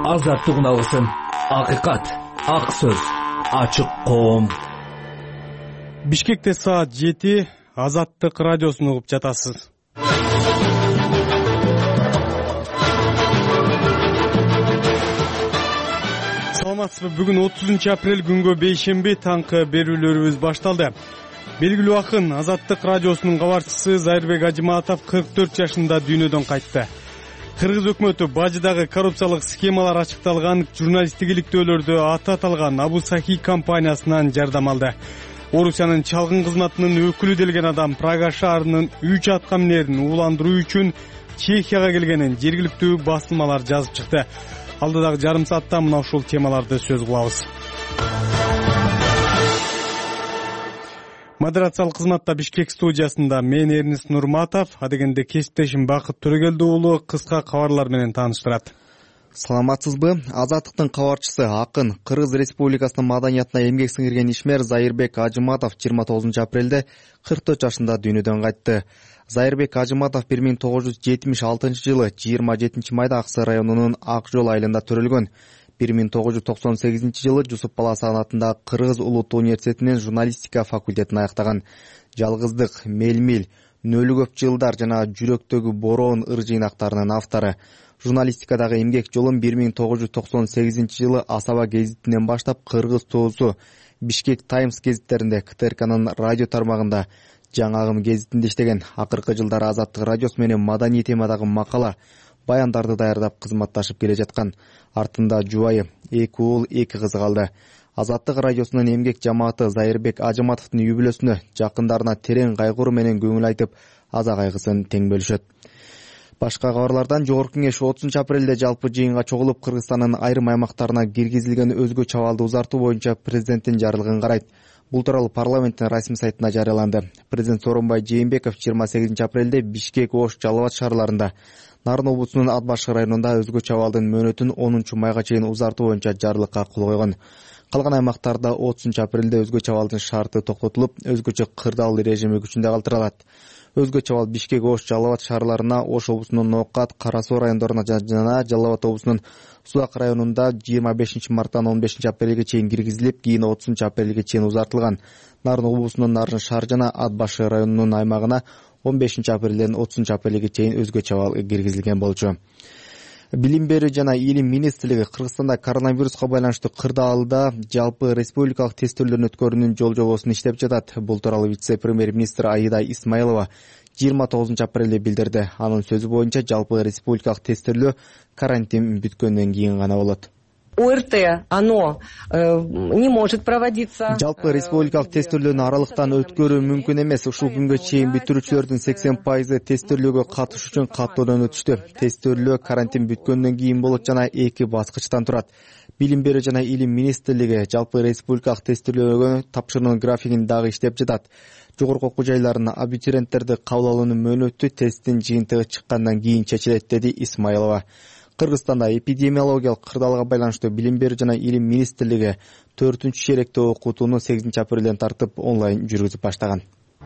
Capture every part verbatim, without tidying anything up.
азаттык үналысын. Акыйкат, ак сөз, ачык коом. Бишкекте саат жети, Азаттык радиосун угуп жатасыз. Саламатсызбы? Бүгүн отузунчу апрель күнгө бейшемби таңкы берүүлөрүбүз башталды. Белгилүү акын Азаттык радиосунун кабарчысы Зайырбек Ажыматов кырк төрт жашында дүйнөдөн кайтты. Кыргыз өкмөтү бажыдагы коррупциялык схемалар ачыкталган журналисттик иликтөөлөрдү аты аталган Абу Сахи компаниясынан жардам алды. Орусиянын чалгын кызматынын өкүлү делген адам Прага шаарынын үч аткаминерин ууландыруу үчүн Чехияга келгенин жергиликтүү басылмалар жазып чыкты. Алдыдагы жарым саатта мына ушул темаларды сөз кылабыз. Модерациялык кызматта Бишкек студиясында мен Эрнис Нурматов, адегенде кесиптешим Бакыт Төрөгелди уулу кыска кабарлар менен тааныштырат. Саламатсызбы? Азаттыктын кабарчысы акын Кыргыз Республикасынын маданиятына эмгек сиңирген ишмер Зайырбек Ажыматов жыйырма тогузунчу апрелде кырк төрт жашында дүйнөдөн кайтты. Зайырбек Ажыматов бир миң тогуз жүз жетимиш алтынчы жылы жыйырма жетинчи майда Аксы районунун Ак жол айылында төрөлгөн. бир миң тогуз жүз токсон сегизинчи жылы Жусуп Баласан атындагы Кыргыз улуттук университетинин журналистика факультетин аяктаган. Жалгыздык, Мелмил, Нөлү көп жылдар жана Жүрөктөгү бороон ыр жыйнактарынын автору. Журналистикадагы эмгек жолун бир миң тогуз жүз токсон сегизинчи жылы Асаба гезитинен баштап Кыргыз Тоосу, Бишкек Таймс гезиттеринде, К Т Р К'нын радио тармагында, Жаңы агым гезитинде иштеген. Акыркы жылдары Азаттык радиосу менен маданий темадагы макала, баяндарды даярдап кызматташып келе жаткан. Артында жубайы, эки уул, эки кызы калды. Азаттык радиосунун эмгек жамааты Зайырбек Ажыматовдун юбилейсине жакындарына терең кайгыруу менен көңүл айтып, аза кайгысын тең бөлүшөт. Башка кабарлардан Жогорку Кеңеш отузунчу апрелде жалпы жыйынга чогулуп Кыргызстандын айрым аймактарына киргизилген өзгө чабалды узартуу боюнча президенттин жарлыгын карайт. Бул тууралуу парламенттин расмий сайтында жарыяланды. Президент Сооронбай Жээнбеков жыйырма сегизинчи апрелде Бишкек, Ош, Жалал Абад шаарларында, Нарын облусунун Ат Башкы районунда өзгө чабалдын мөөнөтүн онунчу майга чейин узартуу боюнча жарлыкка кол койгон. Калган аймактарда отузунчу апрелде өзгө чабалдын шарты токтотулуп, өзгөчө кырдаал режими күчүндө калтырылат. Өзгө чабал Бишкек, Ош, Жалал Абад шаарларына, Ош облусунун Ноокат, Кара Суу райондоруна жана Жалал Абад облусунун Сулак районунда жыйырма бешинчи марттан он бешинчи апрелге чейин киргизилип, кийин отузунчу апрелге чейин узартылган. Нарын облусунун Нарын шаар жана Ат Башкы районунун аймагына он бешинчи апрелден отузунчу апрелге чейин өзгө чабал киргизилген болчу. Билим берүү жана илим министрлиги Кыргызстанда коронавируска байланыштуу кырдаалда жалпы республикалык тестөөлөрдүн өткөрүүнүн жол жобосун иштеп жатат. Бул тууралуу вице-премьер-министр Аида Исмаилова жыйырма тогузунчу апрелде билдирди. Анын сөзү боюнча жалпы республикалык тестөөлөө карантин бүткөндөн кийин гана болот. ОРТ, оно э, не может проводиться. Жалпы республикалык тестөөлөөнү аралыктан өткөрүү мүмкүн эмес. Ушул күнгө чейин бүтүрүүчүлөрдүн сексен пайызы тестөөлөөгө катышуу үчүн каттоодон өтүштү. Тестөөлөө карантин бүткөндөн кийин болот жана эки баскычтан турат. Билим берүү жана илим министрлиги жалпы республикалык тестөөлөөгө тапшыруунун графигин дагы иштеп жатат. Жогорку окуу жайларына абитуриенттерди кабыл алуунун мөөнөтү тесттин жыйынтыгы чыккандан кийин чечилет, деди Исмаилова. Кыргызстанда эпидемиологиялык кырдаалга байланыштуу Билим берүү жана илим министрлиги төртүнчү шеректе окутууну сегизинчи апрелден тартып онлайн жүргүзүп баштаган.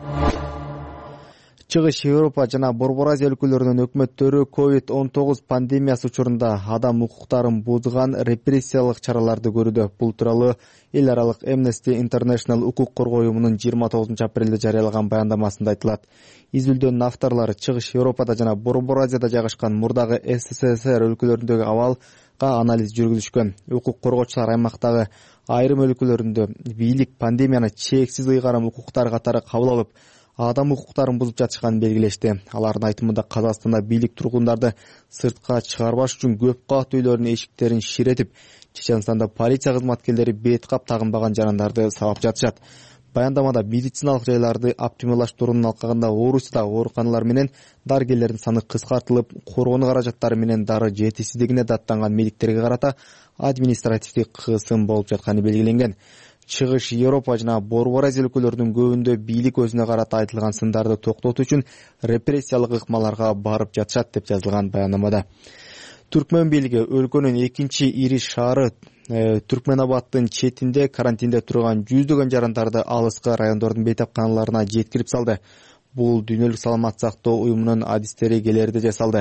Чыгыш Европа жана Борбор Азия өлкөлөрүнүн өкмөттөрү ковид он тогуз пандемиясы учурунда адам укуктарын бузган репрессиялык чараларды көрүүдө. Бул тууралуу эл аралык Amnesty International укук коргоо уюмунун жыйырма тогузунчу апрелде жарыялаган баяндамасында айтылат. Изилдөөнүн авторлору Чыгыш Европада жана Борбор Азияда жайгашкан мурдагы СССР өлкөлөрүндөгү абалга анализ жүргүзүшкөн. Укук коргоочулар аймактагы айрым өлкөлөрүндө бийлик пандемияны чексиз ыйгарым укуктар катары кабыл алып, адам укуктарын бузуп жатышканын белгилешти. Алардын айтымында Казакстанда бийлик тургундарды сыртка чыгарбаш үчүн көп кат үйлөрдүн эшиктерин ширетип, Чеченстанда полиция кызматкерлери бет кап тагынбаган жарандарды сабап жатышат. Баяндамада медициналык жайларды оптималдаштыруунун алкагында Орусияда ооруканалар менен дарыгерлердин саны кыскартылып, коргонуу каражаттары менен дары жетишсиздигине даттанган медиктерге карата административдик кысым болуп жатканы белгиленген. Чыгыш Европа жана Борбор Азия өлкөлөрүнүн көбүндө бийлик өзүнө карата айтылган сындарды токтотуу үчүн репрессиялык ыкмаларга барып жатышат деп жазылган баяндамада. Түркмөн бийлиги өлкөнүн экинчи ири шаары Түркменабадтын четинде карантинде турган жүздөгөн жарандарды алыскы райондордун бейтапканаларына жеткирип салды. Бул дүйнөлүк саламат сактоо уюмунун адистери келерде жасалды.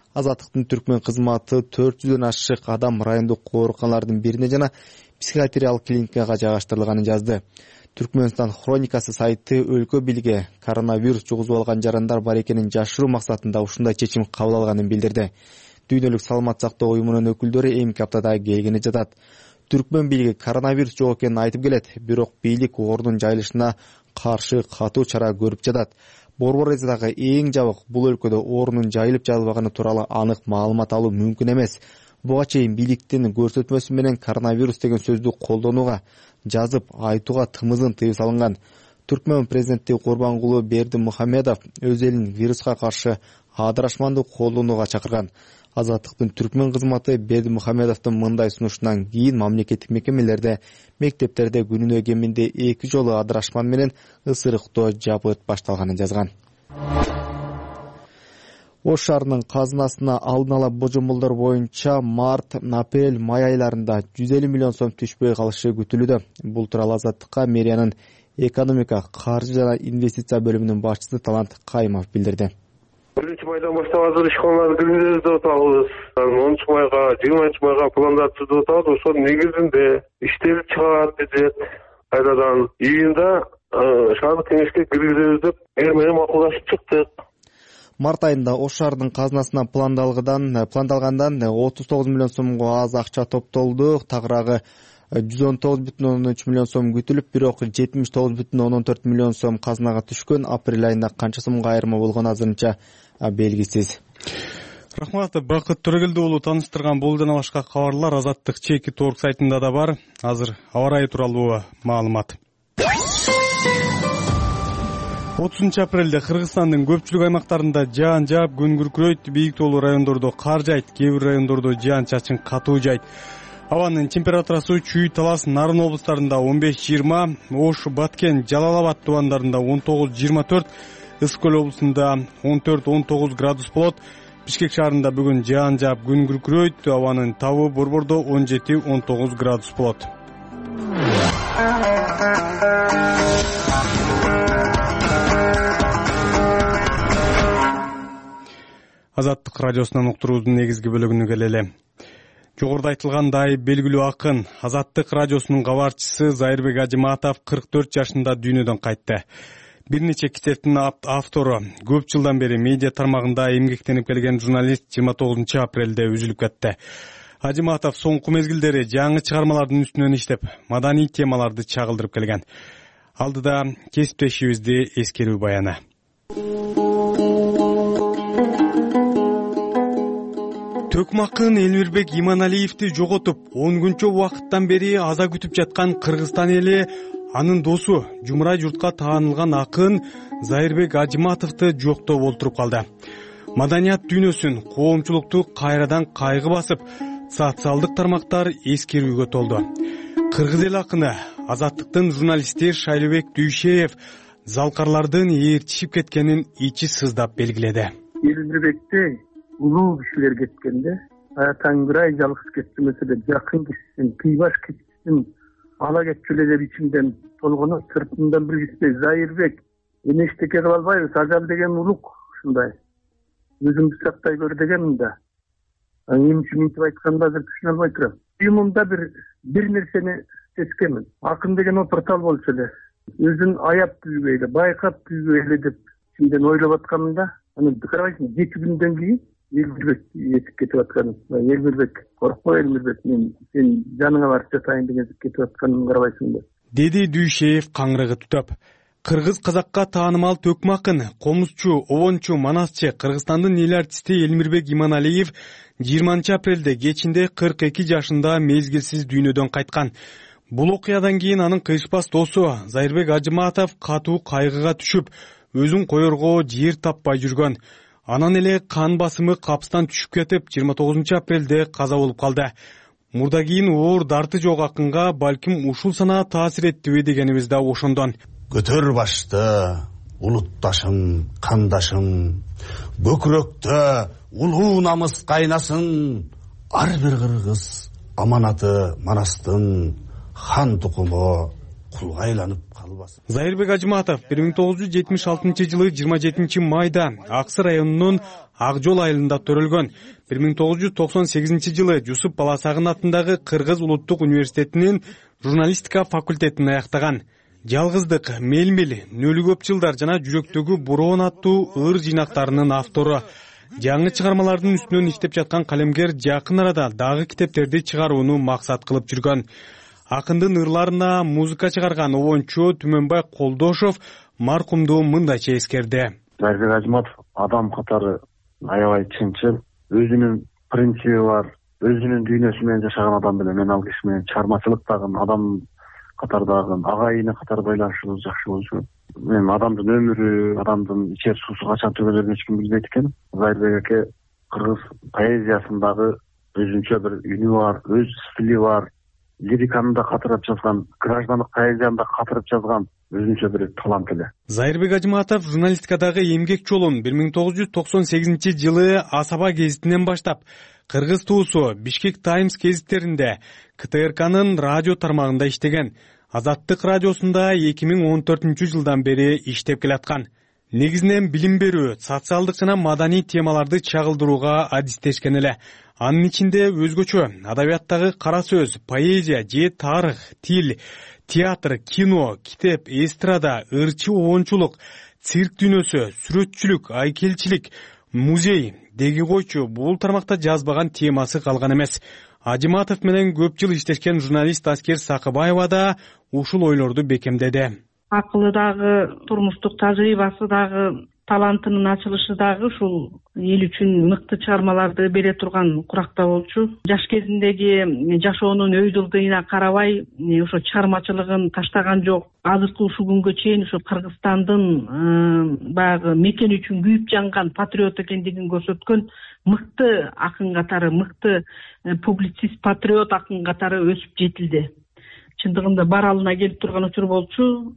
Азаттыктын түркмен кызматы төрт жүздөн ашык адам райондук ооруканалардын бирине жана психиатриялык клиникага жайгаштырылганын жазды. Түркмөнстан хроникасы сайты өлкө бийлиги коронавирус жугузуп алган жарандар бар экенин жашыруу максатында ушундай чечим кабыл алганын билдирди. Дүйнөлүк саламат сактоо уюмунун өкүлдөрү эмки аптада келгени жатат. Түркмөн бийлиги коронавирус жок экенин айтып келет, бирок бийлик ордун жайылышына каршы катуу чара көрүп жатат. Борбор Азиядагы эң жабык бул өлкөдө ордун жайылып жайылбаганы тууралуу анык маалымат алуу мүмкүн эмес. Буга чейин бийликтин көрсөтмөсү менен коронавирус деген сөздү колдонууга, жазып айтууга тымызын тыюу салынган. Түркмөн президенти Курбангулы Бердимухамедов өз элин вируска каршы адырашманды колдонууга чакырган. Азаттыктын түркмөн кызматы Бердимухамедовдун мындай сунушунан кийин мамлекеттик мекемелерде, мектептерде күнүнө кеминде эки жолу адырашман менен ысырыктоо жабыт башталганын жазган. Ош шаарынын казынасына алдын ала божомолдор боюнча март, апрель, май айларында жүз элүү миллион сом түшпөй калышы күтүлүүдө. Бул тууралуу Азаттыкка мэриянын экономика, каржы жана инвестиция бөлүмүнүн башчысы Талант Кайымов билдирди. биринчи майдан баштап азыр ишканаларды киргизебиз деп атабыз. онунчу майга, жыйырманчы майга пландар түзүп атабыз. Ошонун негизинде иштелип чыгат бюджет. Кайрадан июнда шаардык кеңешке киргизебиз деп эр менен макулдашып чыктык. Март айында Ош шаарынын казынасына пландалгандан пландалгандан отуз тогуз миллион сомго аз акча топтолду. Тагыраагы жүз он тогуз бүтүн ондон үч миллион сом күтүлүп, бирок жетимиш тогуз бүтүн ондон төрт миллион сом казынага түшкөн. Апрель айында канча сомго айырма болгону азырынча белгисиз. Рахмат, Бакыт Төрөгелди уулу тааныштырган бул жана башка кабарлар Азаттык чеки торг сайтында да бар. Азыр аба ырайы тууралуу маалымат. отузунчу апрелде Кыргызстандын көпчүлүк аймактарында жаан жаап, күн күркүрөйт, бийик тоолуу райондордо кар жайт, кээ бир райондордо жаан-чачын катуу жайт. Абанын температурасы Чүй, Талас, Нарын облустарында он беш жыйырма, Ош, Баткен, Жалал Абад тубандарында он тогуз жыйырма төрт, Ысык Көл облусунда он төрт он тогуз градус болот. Бишкек шаарында бүгүн жаан жаап, күн күркүрөйт, абанын табы Борбордо он жети он тогуз градус болот. Азаттык радиосунан уктуруубуздун негизги бөлүгүнө келели. Жогоруда айтылгандай, белгилүү акын, Азаттык радиосунун кабарчысы Зайырбек Ажыматов кырк төрт жашында дүйнөдөн кайтты. Бир нече китептин автору, көп жылдан бери медиа тармагында эмгектенип келген журналист жыйырма тогузунчу апрелде үзүлүп кетти. Ажыматов соңку мезгилдери жаңы чыгармалардын үстүнөн иштеп, маданий темаларды чагылдырып келген. Алдыда кесиптешибизди эскерүү баяны. Төкмакын Элмирбек Иманалиевди жоготуп, он күнчө убакыттан бери аза күтүп жаткан Кыргызстан эли анын досу, жумурай журтка таанылган акын Зайырбек Ажыматовду жоктоп олтуруп калды. Маданият дүйнөсүн, коомчулукту кайрадан кайгы басып, социалдык тармактар эскерүүгө толду. Кыргыз эл акыны, Азаттыктын журналисти Шайлыбек Дүйшеев залкарлардын ээрчишип кеткенин ичи сыздап белгиледи. Элмирбекте улуу кишилер кеткенде, Таңгырай жалгыз кетти меселе, жакын кишисин, кыйбаш кишисин ала кетчүледе бичимден толгону сыртынан бир киши Зайырбек эмештеке кыла албайбыз, ажал деген улук ушундай. Өзүңдү сактай көр деген да. Эмне үчүн мынтип айтканда азыр түшүнө албай турам. Уюмумда бир бир нерсени сезгенмин. Акын деген опуртал болчу эле. Өзүн аяп күйбөйлө, байкап күйбөйлө деп ичимден ойлоп атканымда, анан карабайсың, жети күндөн кийин Элмирбек этип кетип аткан. Элмирбек, коркпо Элмирбек, мен сен жаныңа барып жатайын деген кетип атканын карабайсың да. Деди Дүйшеев каңрыгы tutап. Кыргыз казакка таанымал төкмакын, комузчу, обончу, манасчы Кыргызстандын эл артисти Элмирбек Иманалиев жыйырманчы апрелде кечинде кырк эки жашында мезгилсиз дүйнөдөн кайткан. Бул окуядан кийин анын кыйшпас досу Зайырбек Ажыматов катуу кайгыга түшүп, өзүн коерго жер таппай жүргөн. Анан эле кан басымы капстан түшүп кетип, жыйырма тогузунчу апрелде каза болуп калды. Мурда кийин оор дарты жок акынга балким ушул санаа таасир эттиби дегенибиз да ошондон. Көтөр башты, улутташым, кандашым, бөкүрөктө улуу намыс кайнасын, ар бир кыргыз аманаты Манастын хан тукуму кулга айланып калбасын. Зайырбек Ажыматов бир миң тогуз жүз жетимиш алтынчы жылы жыйырма жетинчи майда Аксы районунун Ак жол айылында төрөлгөн. бир миң тогуз жүз токсон сегизинчи жылы Жусуп Баласагын атындагы Кыргыз улуттук университетинин журналистика факультетин аяктаган. Жалгыздык, Мелмил, Нөлүү көп жылдар жана Жүрөктөгү Бороон аттуу ыр жыйнактарынын автору. Жаңы чыгармалардын үстүнөн иштеп жаткан калемгер жакын арада дагы китептерди чыгарууну максат кылып жүргөн. Акындын ырларына музыка чыгарган обончу Түмөнбай Колдошов маркумду мындайча эскерди. Зайырбек Ажыматов адам катары аябай чынчыл, өзүнүн принциби бар, өзүнүн дүйнөсү менен жашаган адам беле мен ал киши менен чыгармачылыктагы адам катардагы агайыны катары байланышыбыз жакшы болчу. Мен адамдын өмүрү, адамдын ичер суусу качан түгөлөрүн эч ким билбейт экен. Зайырбек аке кыргыз поэзиясындагы өзүнчө бир үнү бар, өз стили бар, лириканы да катырып жазган, граждандык поэзияны да катырып жазган өзүнчө бир талант эле. Зайырбек Ажыматов журналистикадагы эмгек жолун бир миң тогуз жүз токсон сегизинчи жылы Асаба гезитинен баштап, Кыргыз туусу, Бишкек Таймс гезиттеринде, К Т Р К'нын радио тармагында иштеген. Азаттык радиосунда эки миң он төртүнчү жылдан бери иштеп келаткан. Негизинен билим берүү, социалдык жана маданий темаларды чагылдырууга адистешкен эле. Анын ичинде өзгөчө адабияттагы кара сөз, поэзия же тарых, тил, театр, кино, китеп, эстрада, ырчы обончулук, цирк дүйнөсү, сүрөтчүлүк, айкелчилик, музей деги койчу бул тармакта жазбаган темасы калган эмес. Ажыматов менен көп жыл иштешкен журналист Аскер Сакыбаева да ушул ойлорду бекемдеди. Акылы дагы, турмуштук тажрыйбасы дагы, талантынын ачылышы дагы ушул эл үчүн мыкты чыгармаларды бере турган куракта болчу. Жаш кезиндеги жашоонун өй жылдыйына карабай, ошо чыгармачылыгын таштаган жок. Азыркы ушул күнгө чейин ошо Кыргызстандын баягы мекен үчүн күйүп жанган патриот экендигин көрсөткөн мыкты акын катары, мыкты публицист, патриот акын катары өсүп жетилди. Чындыгында баралына келип турган учур болчу.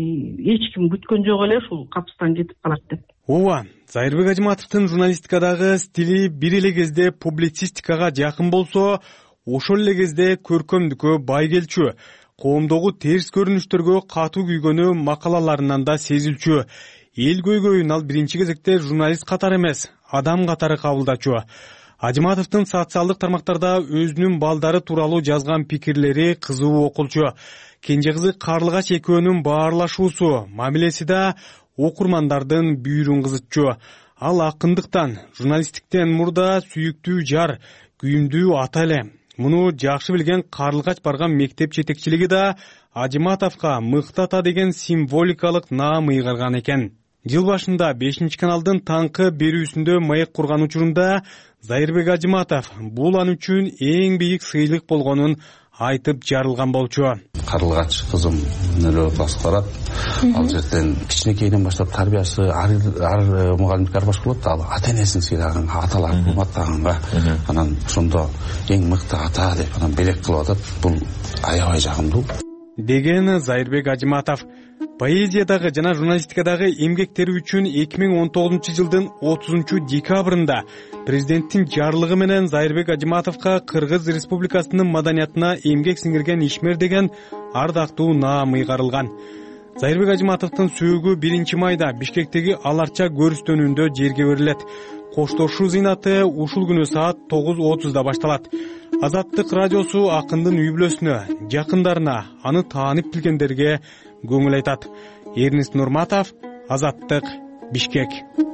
Эч ким күткөн жок эле ушул капыстан кетип калат деп. Ооба, Зайырбек Ажыматовдун журналистикадагы стили бир эле кезде публицистикага жакын болсо, ошол эле кезде көркөмдүккө бай келчү. Коомдогу терс көрүнүштөргө катуу күйгөнү макалаларынан да сезилчү. Эл көйгөйүн ал биринчи кезекте журналист катары эмес, адам катары кабылдачу. Ажыматовдун социалдык тармактарда өзүнүн балдары тууралуу жазган пикирлери кызуу окулчу. Кенже кызы Карлыгач экөөнүн баарлашуусу, мамилеси да окурмандардын бүйүрүн кызытчу. Ал акындыктан, журналисттиктен мурда сүйүктүү жар, күйүмдүү ата эле. Муну жакшы билген Карлыгач барган мектеп жетекчилиги да Ажыматовго мыкты ата деген символикалык наам ыйгарган экен. Жыл башында бешинчи каналдын таңкы берүүсүндө маек курган учурунда Зайырбек Ажыматов бул ан үчүн эң бийик сыйлык болгонун айтып жарылган болчу. Карлыгач кызым эле классты барат. Ал жерден кичинекейден баштап тарбиясы ар мугалимдик ар башка болот. Ал ата энесин сыйлаган, аталар урматтаганга, анан ошондо эң мыкты ата деп анан белек кылып атат. Бул аябай жагымдуу деген Зайырбек Ажыматов. Поэзиядагы жана журналистикадагы эмгектери үчүн эки миң он тогузунчу жылдын отузунчу декабрында президенттин жарлыгы менен Зайырбек Ажыматовго Кыргыз Республикасынын маданиятына эмгек сиңирген ишмер деген ардактуу наам ыйгарылган. Зайырбек Ажыматовдун сөөгү биринчи майда Бишкектеги Аларча көрүстөнүндө жерге берилет. Коштошуу зыйнаты ушул күнү саат тогуз отузда башталат. Азаттык радиосу акындын үй бүлөсүнө, жакындарына, аны таанып билгендерге көңүл айтат. Эрнест Нурматов, Азаттык, Бишкек.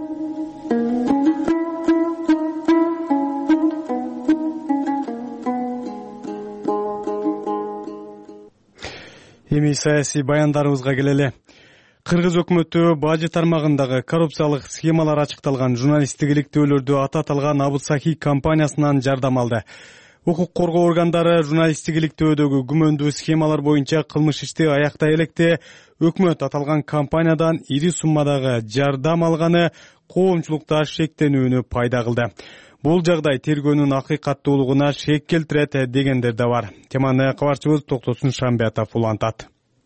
Эми саясий баяндарыбызга келели. Кыргыз өкмөтү бажы тармагындагы коррупциялык схемалар ачыкталган журналисттик иликтөөлөрдү ата аталган Абусахи компаниясынан жардам алды. Укук коргоо органдары журналисттик иликтөөдөгү күмөндүү схемалар боюнча кылмыш ишти аяктай электе өкмөт аталган компаниядан ири суммадагы жардам алганы коомчулукта шектенүүнү пайда кылды. Бул жагдай тергөөнүн акыйкаттуулугуна шек келтирет дегендер да бар. Теманы кабарчыбыз Токтосун Шамбиатов улантат.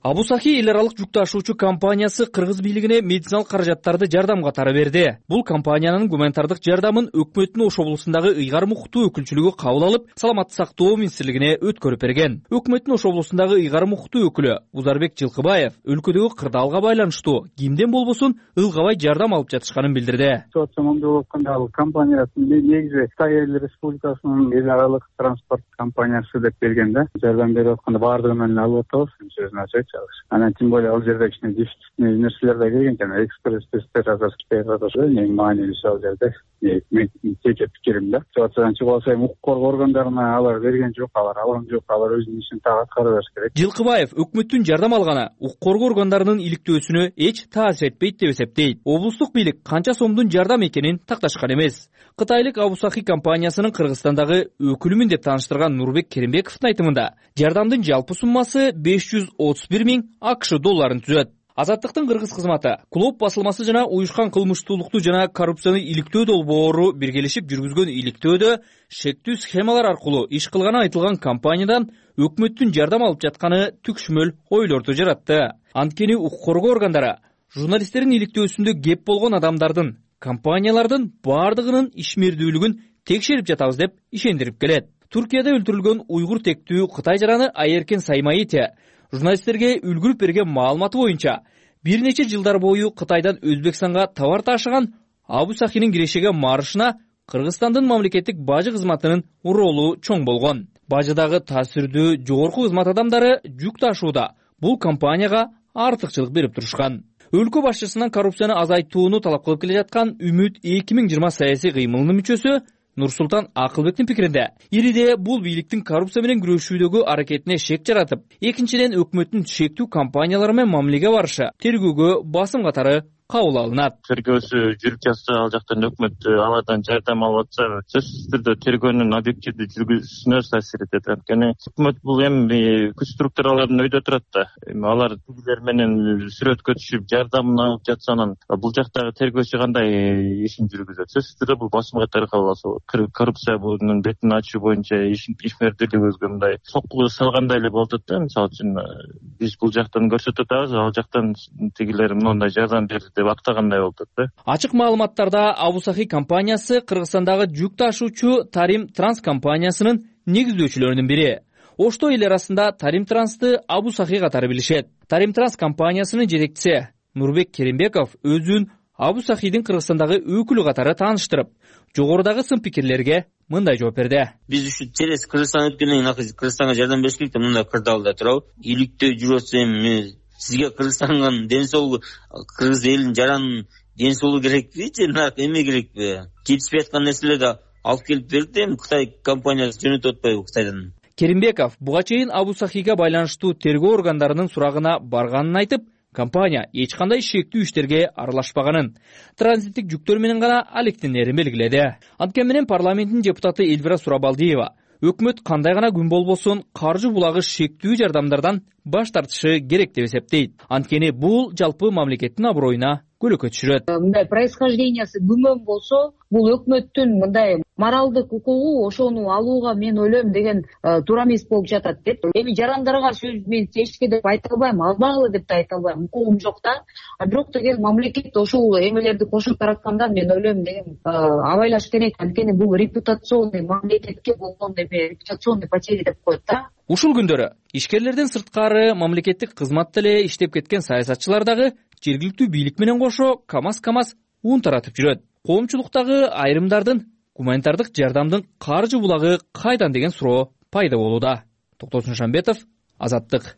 Абу Сахи эл аралык жүк ташуучу компаниясы кыргыз бийлигине медициналык каражаттарды жардам катары берди. Бул компаниянын гуманитардык жардамын өкмөттүн Ош облусундагы ыйгарым укуктуу өкүлчүлүгү кабыл алып, саламаттык сактоо министрлигине өткөрүп берген. Өкмөттүн Ош облусундагы ыйгарым укуктуу өкүлү Узарбек Жылкыбаев өлкөдөгү кырдаалга байланыштуу кимден болбосун ылгабай жардам алып жатышканын билдирди. Ситуациямда болгондо ал компаниясынын негизи Кытай эл республикасынын эл аралык транспорт компаниясы деп келген да. Жардам берип атканда баардыгын эле алып атабыз, сөзүн ачайт. Анан тем более ал жерде кичине дефицитный нерселер да келген экен. Экспресс тесттер азыр Кытайга катышы эң маанилүүсү ал жерде. Мен жеке пикирим да. Ситуациядан чыгып алсам, укук коргоо органдарына алар берген жок, алар алган жок, алар өзүнүн ишин так аткара бериш керек. Жылкыбаев өкмөттүн жардам алганы укук коргоо органдарынын иликтөөсүнө эч таасир этпейт деп эсептейт. Облустук бийлик канча сомдун жардам экенин такташкан эмес. Кытайлык Абу Сахи компаниясынын Кыргызстандагы өкүлүмүн деп тааныштырган Нурбек Керимбековдун айтымында, жардамдын жалпы суммасы беш жүз отуз бир миң АКШ долларын түзөт. Азаттыктын кыргыз кызматы, клуб басылмасы жана уюшкан кылмыштуулукту жана коррупцияны иликтөө долбоору биргелешип жүргүзгөн иликтөөдө шектүү схемалар аркылуу иш кылганы айтылган компаниядан өкмөттүн жардам алып жатканы түкшмөл ойлорду жаратты. Анткени укук коргоо органдары журналисттердин иликтөөсүндө кеп болгон адамдардын, компаниялардын баардыгынын ишмердүүлүгүн текшерип жатабыз деп ишендирип келет. Туркияда өлтүрүлгөн уйгур тектүү Кытай жараны Айеркен Саймаити журналисттерге үлгүрүп берген маалыматы боюнча бир нече жылдар бою Кытайдан Өзбекстанга товар ташыган Абу Сахинин кирешеге марышына Кыргызстандын мамлекеттик бажы кызматынын ролу чоң болгон. Бажыдагы таасирдүү жогорку кызмат адамдары жүк ташууда бул компанияга артыкчылык берип турушкан. Өлкө башчысынан коррупцияны азайтууну талап кылып келе жаткан Үмүт эки миң жыйырма саясий кыймылынын мүчөсү Нурсултан Акылбектин пикиринде, ириде бул бийликтин коррупция менен күрөшүүдөгү аракетине шек жаратып, экинчиден өкмөттүн шектүү компаниялары менен мамилеге барышы тергөөгө басым катары кабыл алынат. Тергөөсү жүрүп жатса, ал жактан өкмөт алардан жардам алып атса, сөзсүз түрдө тергөөнүн объективдүү жүргүзүүсүнө таасир этет. Анткени өкмөт бул эми күч структураларынын өйдө турат да. Эми алар тигилер менен сүрөткө түшүп жардамын алып жатса, анан бул жактагы тергөөчү кандай ишин жүргүзөт? Сөзсүз түрдө бул басым катары кабыл алса, коррупция bunun betini açуу боюнча ишмердүүлүгүбүзгө мындай сокку салгандай эле болот да. Мисалы үчүн биз бул жактан көрсөтүп атабыз, ал жактан тигилер мындай жардам берди деп актагандай болот да. Ачык маалыматтарда Абу Сахи компаниясы Кыргызстандагы жүк ташуучу Тарим Транс компаниясынын негиздөөчүлөрүнүн бири. Ошто эл арасында Тарим Трансты Абу Сахи катары билишет. Тарим Транс компаниясынын жетекчиси Нурбек Керимбеков өзүн Абу Сахидин Кыргызстандагы өкүлү катары тааныштырып, жогорудагы сын пикирлерге мындай жооп берди. Биз ушу через Кыргызстан өткөндөн кийин Кыргызстанга жардам бериш керек деп мындай кырдаалда турабы. Иликтөө жүрүп атса эми сизге Кыргызстандын ден соолугу, кыргыз элинин жаранын ден соолугу керекпи же эме керекпи? Жетишпей аткан нерселерди алып келип берди, эми Кытай компаниясы жөнөтүп атпайбы Кытайдан? Керимбеков буга чейин Абу Сахига байланыштуу тергөө органдарынын сурагына барганын айтып, компания эч кандай шектүү иштерге аралашпаганын, транзиттик жүктөр менен гана алектенерин белгиледи. Анткени менен парламенттин депутаты Эльвира Сурабалдиева өкмөт кандай гана күн болбосун каржы булагы шектүү жардамдардан баш тартышы керек деп эсептейт. Анткени бул жалпы мамлекеттин аброюна көлөкө түшүрөт. Мындай происхождениясы күмөн болсо, бул өкмөттүн мындай моралдык укугу ошону алууга мен ойлойм деген туура эмес болуп жатат деп. Эми жарандарга сөз мен чечке деп айта албайм, албагыла деп да айта албайм, укугум жок да. А бирок деген мамлекет ошол эмелерди кошуп таратканда мен ойлойм деген абайлаш керек. Анткени бул репутационный мамлекетке болгон эме репутационный потеря деп коет да. Ушул күндөрү ишкерлердин сырткары мамлекеттик кызматта эле иштеп кеткен саясатчылар дагы жергиликтүү бийлик менен кошо камаз-камаз ун таратып жүрөт. Коомчулуктагы айрымдардын гуманитардык жардамдын каржы булагы кайдан деген суроо пайда болууда. Токтосун Шамбетов, Азаттык.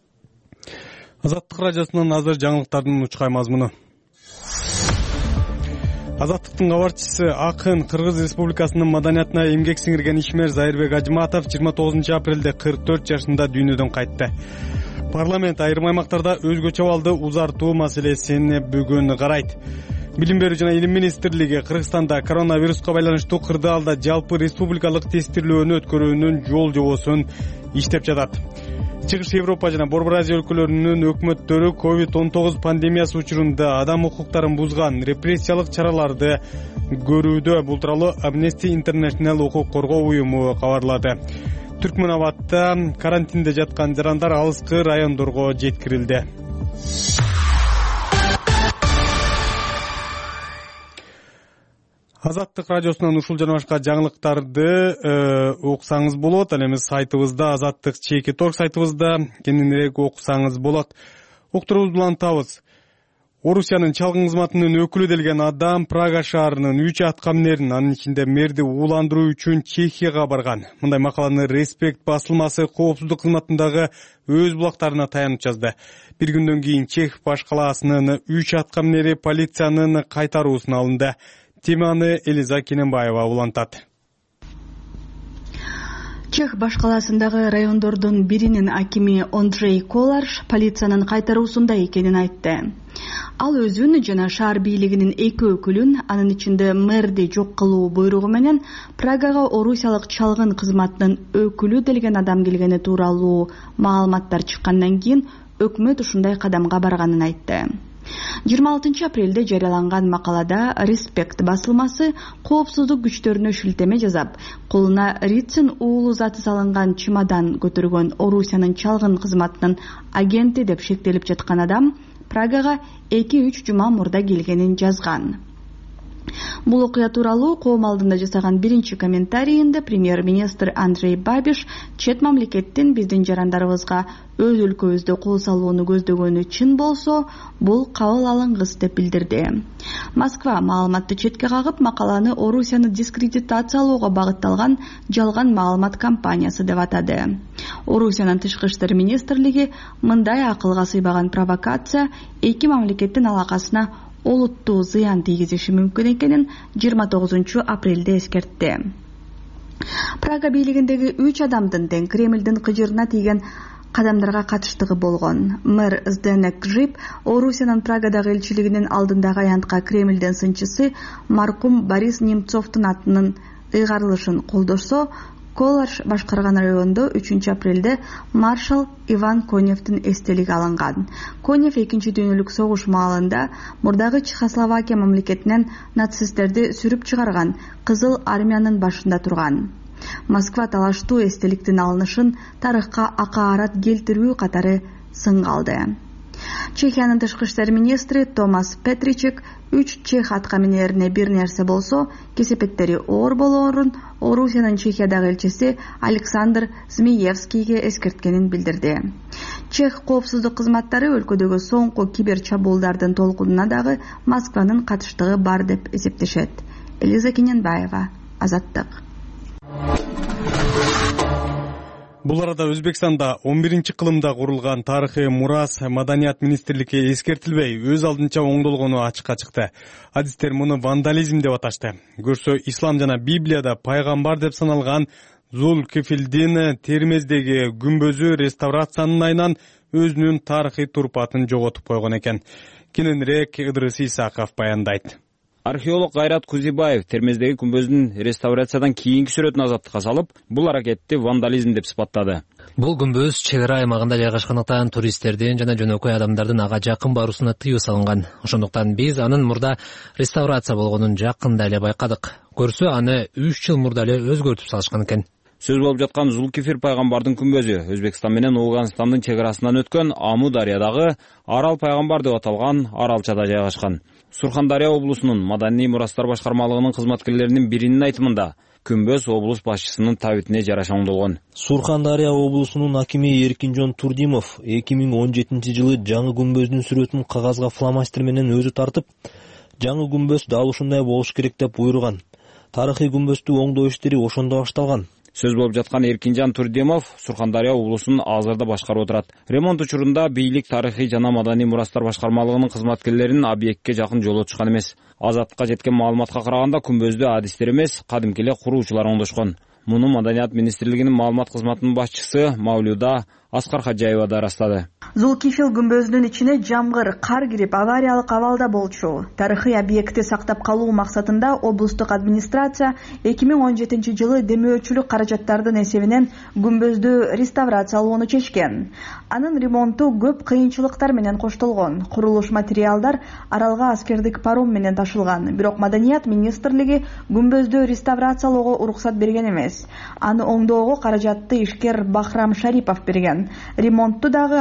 Азаттык радиосунун азыр жаңылыктардын учкай мазмуну. Азаттыктын кабарчысы акын Кыргыз Республикасынын маданиятына эмгек сиңирген ишмер Зайырбек Ажыматов жыйырма тогузунчу апрелде кырк төрт жашында дүйнөдөн кайтты. Парламент айрым аймактарда өзгөчө абалды узартуу маселесин бүгүн карайт. Билим берүү жана илим министрлиги Кыргызстанда коронавируска байланыштуу кырдаалда жалпы республикалык тестирлөөнү өткөрүүнүн жол жобосун иштеп жатат. Чыгыш Европа жана Борбор Азия өлкөлөрүнүн өкмөттөрү ковид он тогуз пандемиясы учурунда адам укуктарын бузган репрессиялык чараларды көрүүдө. Бул тууралуу Amnesty International укук коргоо уюму кабарлады. Түркмөнабадта карантинде жаткан жарандар алыскы райондорго жеткирилди. Азаттык радиосунан ушул жана башка жаңылыктарды уксаңыз болот. Ал эми сайтыбызда, Азаттык чеки торг сайтыбызда кененирээк окусаңыз болот. Уктуруубузду улантабыз. Орусиянын чалгын кызматынын өкүлү делген адам Прага шаарынын үч аткаминерин, анын ичинде мэрди ууландыруу үчүн Чехияга барган. Мындай макаланы Респект басылмасы коопсуздук кызматындагы өз булактарына таянып жазды. Бир күндөн кийин Чех баш калаасынын үч аткаминери полициянын кайтаруусуна алынды. Теманы Элиза Кененбаева улантат. Чех баш калаасындагы райондордун биринин акими Андрей Коларш полициянын кайтаруусунда экенин айтты. Ал өзүн жана шаар бийлигинин эки өкүлүн, анын ичинде мэрди жок кылуу буйругу менен Прагага орусиялык чалгын кызматынын өкүлү делген адам келгени тууралуу маалыматтар чыккандан кийин өкмөт ушундай кадамга барганын айтты. жыйырма алтынчы апрелде жарыяланган макалада Респект басылмасы коопсуздук күчтөрүнө шилтеме жасап, колуна Рицин уулу заты салынган чемодан көтөргөн Орусиянын чалгын кызматынын агенти деп шектелип жаткан адам Прагага эки үч жума мурда келгенин жазган. Бул окуя тууралуу коом алдында жасаган биринчи комментарийинде премьер-министр Андрей Бабиш чет мамлекеттин биздин жарандарыбызга өз өлкөбүздө кол салууну көздөгөнү чын болсо, бул кабыл алынгыс деп билдирди. Москва маалыматты четке кагып, макаланы Орусияны дискредитациялоого багытталган жалган маалымат кампаниясы деп атады. Орусиянын тышкы иштер министрлиги мындай акылга сыйбаган провокация эки мамлекеттин алакасына олуттуу зыян тийгизиши мүмкүн экенин жыйырма тогузунчу апрелде эскертти. Прага бийлигиндеги үч адамдын тең Кремлдин кыжырына тийген кадамдарга катыштыгы болгон. Мэр Зденек Гжип Орусиянын Прагадагы элчилигинин алдындагы аянтка Кремлдин сынчысы маркум Борис Немцовдун атынын ыйгарылышын колдошсо, Коларш башкарган райондо үчүнчү апрелде маршал Иван Коневдин эстелиги алынган. Конев экинчи дүйнөлүк согуш маалында мурдагы Чехословакия мамлекетинен нацисттерди сүрүп чыгарган Кызыл армиянын башында турган. Москва талаштуу эстеликтин алынышын тарыхка акаарат келтирүү катары сынга алды. Чехиянын тышкы иштер министри Томас Петричек үч чех аткаминерине бир нерсе болсо, кесепеттери оор болоорун Орусиянын Чехиядагы элчиси Александр Змеевскийге эскерткенин билдирди. Чех коопсуздук кызматтары өлкөдөгү соңку кибер чабуулдардын толкунуна дагы Москванын катыштыгы бар деп эсептешет. Элиза Кененбаева, Азаттык. Бул арада Өзбекстанда он биринчи кылымда курулган тарыхый мурас маданият министрлиги эскертилбей өз алдынча оңдолгону ачыкка чыкты. Адистер муну вандализм деп аташты. Көрсө, ислам жана Библияда пайгамбар деп саналган Зулкифилдин Термездеги күмбөзү реставрациянын айынан өзүнүн тарыхый турпатын жоготуп койгон экен. Кененирээк Ыдырыс Исаков баяндайт. Археолог Кайрат Кузибаев Термездеги күмбөздүн реставрациядан кийинки сүрөтүн Азаттыкка салып, бул аракетти вандализм деп сыпаттады. Бул күмбөз чек ара аймагында жайгашкандыктан туристтердин жана жөнөкөй адамдардын ага жакын баруусуна тыюу салынган. Ошондуктан биз анын мурда реставрация болгонун жакында эле байкадык. Көрсө, аны үч жыл мурда эле өзгөртүп салышкан экен. Сөз болуп жаткан Зулкифир пайгамбардын күмбөзү Өзбекстан менен Ооганстандын чек арасынан өткөн Аму дарыядагы Арал пайгамбар деп аталган аралчада жайгашкан. Сурхандария облусунун маданий мурастар башкармалыгынын кызматкерлеринин биринин айтымында, күмбөз облус башчысынын табитине жараша оңдолгон. Сурхандария облусунун акими Эркинжон Турдимов эки миң он жетинчи жылы жаңы күмбөздүн сүрөтүн кагазга фломастер менен өзү тартып, жаңы күмбөз дал ушундай болуш керек деп буйруган. Тарыхый күмбөздү оңдоо иштери ошондо башталган. Сөз болуп жаткан Эркинжан Турдимов Сурхандария облусун азырда башкарып отурат. Ремонт учурунда бийлик тарыхый жана маданий мурастар башкармалыгынын кызматкерлеринин объектке жакын жолу чыккан эмес. Азаттыкка жеткен маалыматка караганда күмбөздү адистер эмес, кадимки эле куруучулар оңдошкон. Муну Маданият министрлигинин маалымат кызматынын башчысы Мавлюда Аскар Хаджаева да ырастады. Зулкифил күмбөзүнүн ичине жамгыр, кар кирип авариялык абалда болчу. Тарыхый объектти сактап калуу максатында облустук администрация эки миң он жетинчи жылы демөөчүлүк каражаттардын эсебинен күмбөздү реставрациялоону чечкен. Анын ремонту көп кыйынчылыктар менен коштолгон. Курулуш материалдар Аралга аскердик паром менен ташылган. Бирок Маданият министрлиги күмбөздү реставрациялоого уруксат берген эмес. Аны оңдоого каражатты ишкер Бахрам Шарипов берген. Ремонтту дагы анын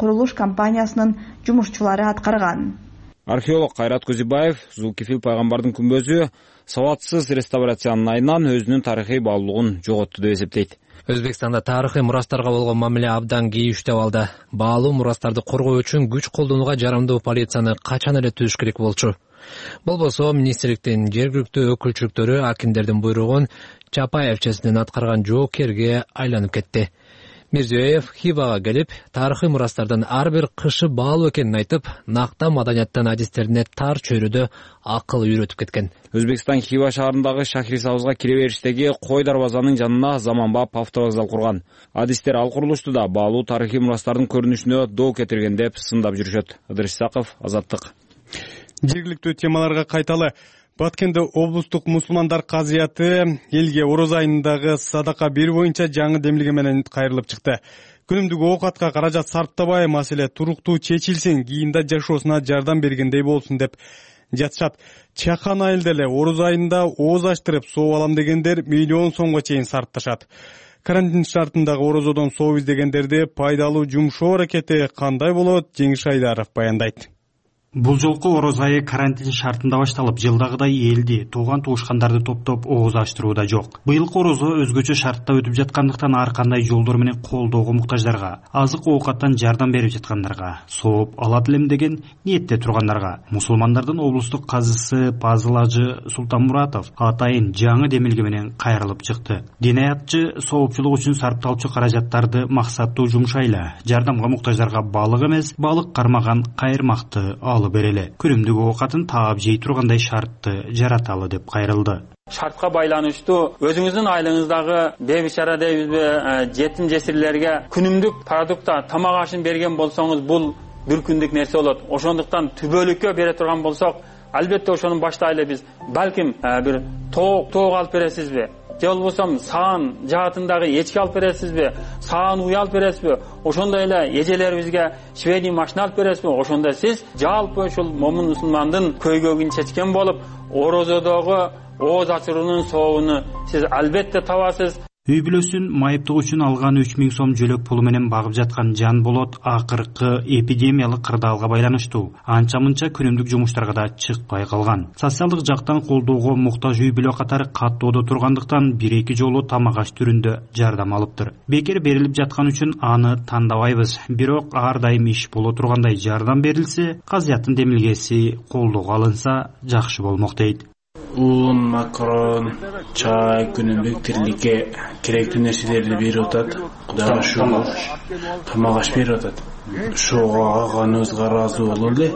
курулуш компаниясынын жумушчулары аткарган. Археолог Кайрат Кузибаев Зулкифил пайгамбардын күмбөзү сабатсыз реставрациянын айынан өзүнүн тарыхый баалуулугун жоготту деп эсептейт. Өзбекстанда тарыхый мурастарга болгон мамиле абдан кейиштеп алды. Баалуу мурастарды коргоо үчүн күч колдонууга жарамдуу полицияны качан эле түзүш керек болчу. Болбосо министрликтин жергиликтүү өкүлчүлүктөрү акимдердин буйругун Чапаевчесинен аткарган жоокерге айланып кетти. Мирзиёев Хивага келип, тарыхый мурастардын ар бир кышы баалуу экенин айтып, накта маданияттын адистерине тар чөйрөдө акыл үйрөтүп кеткен. Өзбекстан Хива шаарындагы Шахрисабызга кире бериштеги Кой дарбазанын жанына заманбап автовокзал курган. Адистер ал курулушту да баалуу тарыхый мурастардын көрүнүшүнө доо кетирген деп сындап жүрүшөт. Ыдырыс Исаков, Азаттык. Жергиликтүү темаларга кайталы. Баткенде облустук мусулмандар казыяты элге ороз айындагы садака берүү боюнча жаңы демилге менен кайрылып чыкты. Күнүмдүк оокатка каражат сарптабай маселе туруктуу чечилсин, кийинде жашоосуна жардам бергендей болсун деп жатышат. Чакан айылда эле ороз айында ооз ачтырып сооп алам дегендер миллион сомго чейин сарпташат. Карантин шартындагы орозодон сооп издегендерди пайдалуу жумшоо аракети кандай болот? Жеңиш Айдаров баяндайт. Бул жолку ороз айы карантин шартында башталып, жылдагыдай элди, тууган туушкандарды топтоп ооз ачтырууда жок. Быйылкы орозо өзгөчө шартта өтүп жаткандыктан ар кандай жолдор менен колдоого муктаждарга, азык оокаттан жардам берип жаткандарга, сооп алат элем деген ниетте тургандарга. Мусулмандардын облустук казысы Пазыл Ажы Султанмуратов атайын жаңы демилге менен кайрылып чыкты. Динаятчы соопчулук үчүн сарпталчу каражаттарды максаттуу жумшайлы, жардамга муктаждарга балык эмес, балык кармаган кайырмакты алып берели. Күнүмдүк оокатын таап жей тургандай шартты жараталы деп кайрылды. Шартка байланыштуу өзүңүздүн айлыгыңыздагы бебичара дейбизби, жетим жесирлерге күнүмдүк продукта тамак ашын берген болсоңуз, бул бир күндүк нерсе болот. Ошондуктан түбөлүккө бере турган болсок, албетте ошонун баштайлы биз балким бир тоок тоок алып бересизби? Же болбосо саан жаатындагы эчки алып бересизби? Саан уй алып бересизби? Ошондой эле эжелерибизге швейный машина алып бересизби? Ошондо сиз жалпы ушул момун мусулмандын көйгөйүн чечкен болуп, орозодогу ооз ачыруунун сообуну сиз албетте табасыз. Үй бүлөсүн майыптык үчүн алган үч миң сом жөлөк пулу менен багып жаткан Жан Болот акыркы эпидемиялык кырдаалга байланыштуу анча-мынча күнүмдүк жумуштарга да чыкпай калган. Социалдык жактан колдоого муктаж үй бүлө катары каттоодо тургандыктан бир эки жолу тамак аш түрүндө жардам алыптыр. Бекер берилип жаткан үчүн аны тандабайбыз. Бирок ар дайым иш боло тургандай жардам берилсе, казыяттын демилгеси колдоого алынса жакшы болмок дейт. Un, макарон, чай, күнүмдүк тириликке керектүү нерселерди берип атат. Кудайга шүгүр. Тамак аш берип атат. Ошого алганыбызга ыраазы болуп эле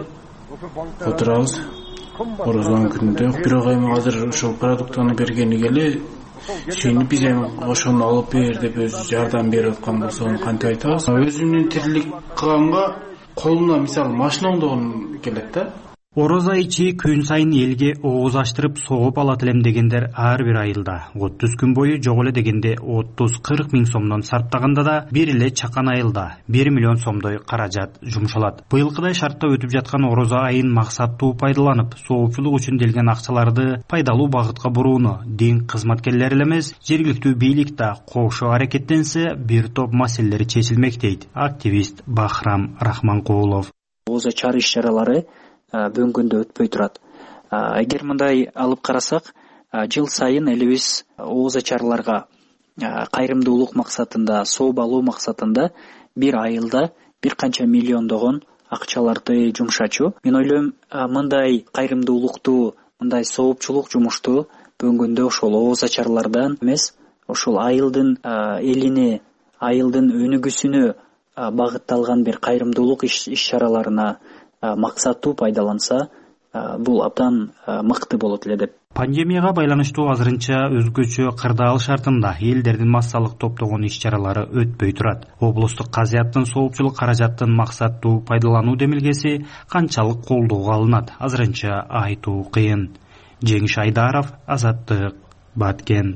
отурабыз. Орозонун күнүндө бирок эми азыр ушул продуктаны бергениге эле сүйүнүп биз эми ошону алып бер деп өзү жардам берип аткан болсо аны кантип айтабыз? Өзүнүн тирилик кылганга колуна мисалы машина оңдогон келет да. Ороз айчы күн сайын элге ооз ачтырып сооп алат элем дегендер ар бир айылда отуз күн бою жок эле дегенде отуз кырк миң сомдон сарптаганда да бир эле Чакан айылда бир миллион сомдой каражат жумшалат. Быйылкыдай шартта өтүп жаткан ороз айын максаттуу пайдаланып, соопчулук үчүн делген акчаларды пайдалуу багытка бурууну дин кызматкерлери эле эмес, жергиликтүү бийлик да кошо аракеттенсе, бир топ маселелер чечилмек дейт активист Бахрам Рахманкулов. Ооз ачар иш-чаралары бөнгөндө өтпөй турат. Эгер мындай алып карасак, жыл сайын элибиз ооз ачарларга кайрымдуулук максатында, сооп алуу максатында бир айылда бир канча миллиондогон акчаларды жумшачу. Мен ойлойм, мындай кайрымдуулукту, мындай соопчулук жумушту бөнгөндө ошол ооз ачарлардан эмес, ошол айылдын элине, айылдын өнүгүүсүнө багытталган бир кайрымдуулук иш-чараларына максаттуу пайдаланса, бул абдан мыкты болот эле деп. Пандемияга байланыштуу азырынча өзгөчө кырдаал шартында элдердин массалык топтогон иш-чаралары өтпөй турат. Облустук казыяттын соопчулук каражаттын максаттуу пайдалануу демилгеси канчалык колдоого алынат, азырынча айтуу кыйын. Жеңиш Айдаров, Азаттык, Баткен.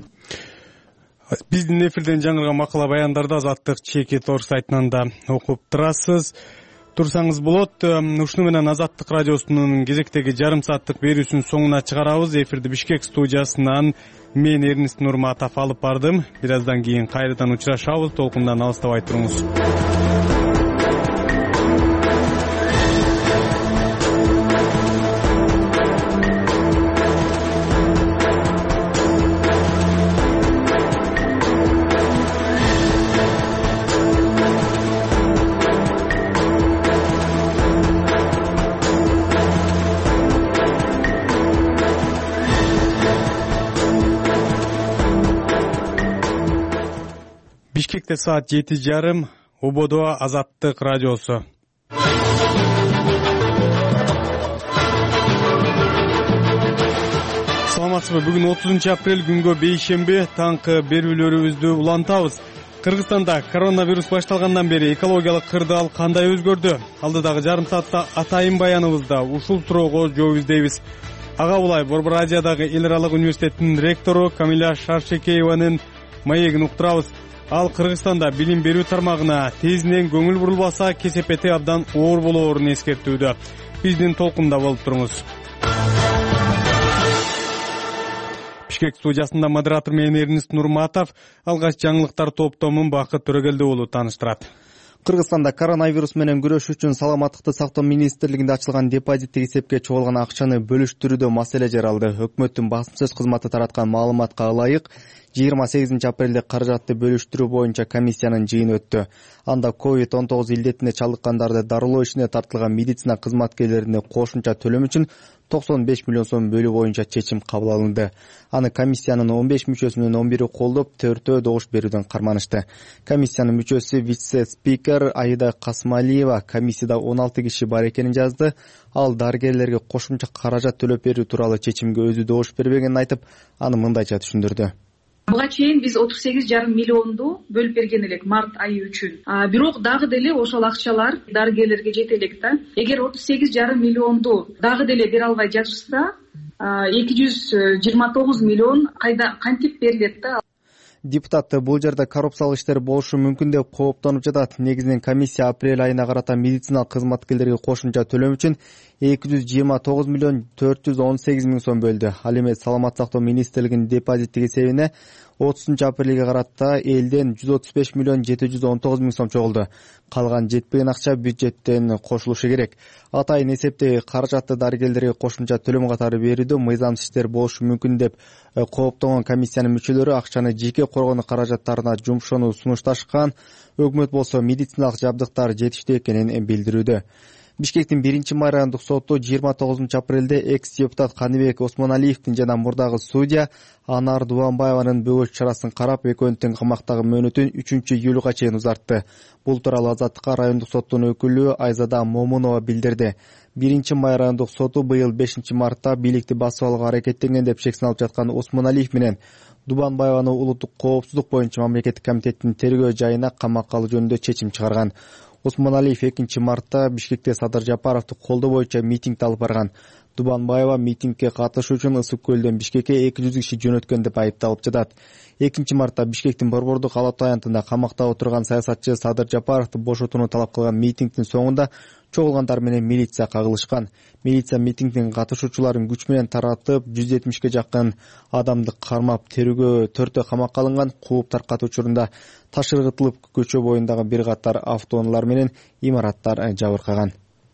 Биздин эфирден жаңырган макала баяндарды Азаттык чеки тор сайтынан да окуп турасыз. Турсаңыз болот. Ушуну менен Азаттык радиосунун кезектеги жарым сааттык берүүсүнүн соңуна чыгарабыз. Эфирди Бишкек студиясынан мен Эрнист Нурматов алып бардым. Бир аздан кийин кайрадан учурашабыз. Толкундан алыстабай туруңуз. Бишкекте саат жети жарым. Ободо Азаттык радиосу. Саламатсызбы? Бүгүн отузунчу апрель күнгө бейшемби таңкы берүүлөрүбүздү улантабыз. Кыргызстанда коронавирус башталгандан бери экологиялык кырдаал кандай өзгөрдү? Алдыдагы жарым саатта атайын баяныбызда ушул туроого жооп издейбиз. Ага булай Борбор Азиядагы эл аралык университеттин ректору Камиля Шаршекееванын маегин уктурабыз. Ал Кыргызстанда билим берүү тармагына тезинен көңүл бурулбаса кесепети абдан оор болоорун эскертүүдө. Биздин толкунда болуп туруңуз. Бишкек студиясында модератор менен Эрнест Нурматов, алгач жаңылыктар топтомун Бакыт Төрөгелди уулу тааныштырат. Кыргызстанда коронавирус менен күрөш үчүн Саламаттыкты сактоо министрлигинде ачылган депозиттик эсепке чогулган акчаны бөлүштүрүүдө маселе жаралды. Өкмөттүн басым сөз кызматы тараткан маалыматка ылайык, жыйырма сегизинчи апрелде каражатты бөлүштүрүү боюнча комиссиянын жыйыны өттү. Анда ковид он тогуз илдетине чалдыккандарды дарылоо ишине тартылган медицина кызматкерлерине кошумча төлөм үчүн токсон беш миллион сом бөлүү боюнча чечим кабыл алынды. Аны комиссиянын он беш мүчөсүнүн он бири колдоп, төртөө добуш берүүдөн карманышты. Комиссиянын мүчөсү вице-спикер Аида Касмалиева комиссияда он алты киши бар экенин жазды. Ал дарыгерлерге кошумча каражат төлөп берүү тууралуу чечимге өзү добуш бербегенин айтып, аны мындайча түшүндүрдү. Буга чейин биз отуз сегиз жарым миллионду бөлүп берген элек март айы үчүн. Бирок дагы деле ошол акчалар дарыгерлерге жете элек да. Эгер отуз сегиз жарым миллионду дагы деле бере албай жатышса, эки жүз жыйырма тогуз миллион кайда кантип берилет да? Депутат бул жерде коррупциялык иштер болушу мүмкүн деп кооптонуп жатат. Негизинен комиссия апрель айына карата медициналык кызматкерлерге кошумча төлөм үчүн эки жүз жыйырма тогуз миллион төрт жүз он сегиз миң сом бөлдү. Ал эми Саламат сактоо министрлигинин депозиттик эсебине отузунчу апрелге карата элден жүз отуз беш миллион жети жүз он тогуз миң сом чогулду. Калган жетпеген акча бюджеттен кошулушу керек. Атайын эсептеги каражатты дарыгерлерге кошумча төлөм катары берүүдө мыйзамсыз иштер болушу мүмкүн деп кооптонгон комиссиянын мүчөлөрү акчаны жеке коргонуу каражаттарына жумшоону сунушташкан. Өкмөт болсо медициналык жабдыктар жетиштүү экенин билдирүүдө. Бишкектин биринчи май райондук соту жыйырма тогузунчу апрелде экс-депутат Каныбек Осмоналиевдин жана мурдагы судья Анар Дубанбаеванын бөгөт чарасын карап, экөөнүн тең камактагы мөөнөтүн үчүнчү июлга чейин узартты. Бул тууралуу Азаттыкка райондук соттун өкүлү Айзада Момунова билдирди. биринчи май райондук соту быйыл бешинчи мартта бийликти басып алууга аракеттенген деп шектен алып жаткан Осмоналиев менен Дубанбаеваны улуттук коопсуздук боюнча мамлекеттик комитеттин тергөө жайына камакка алуу жөнүндө чечим чыгарган. Осмоналиев экинчи мартта Бишкекте Садыр Жапаровду колдоо боюнча митингди алып барган. Дубанбаева митингге катышуу үчүн Ысык көлдөн Бишкекке эки жүз киши жөнөткөн деп айыпталып жатат. экинчи мартта Бишкектин Борбордук Ала Тоо аянтында камакта отурган саясатчы Садыр Жапаровду бошотууну талап кылган митингдин соңунда чогулгандар менен милиция кагылышкан. Милиция митингдин катышуучуларын күч менен таратып, жүз жетимишке жакын адамды кармап, терүүгө төртөө камакка алынган. Кууп таркатуу учурунда таш ыргытылып, көчө боюндагы бир катар автоунаалар менен имараттар жабыркаган.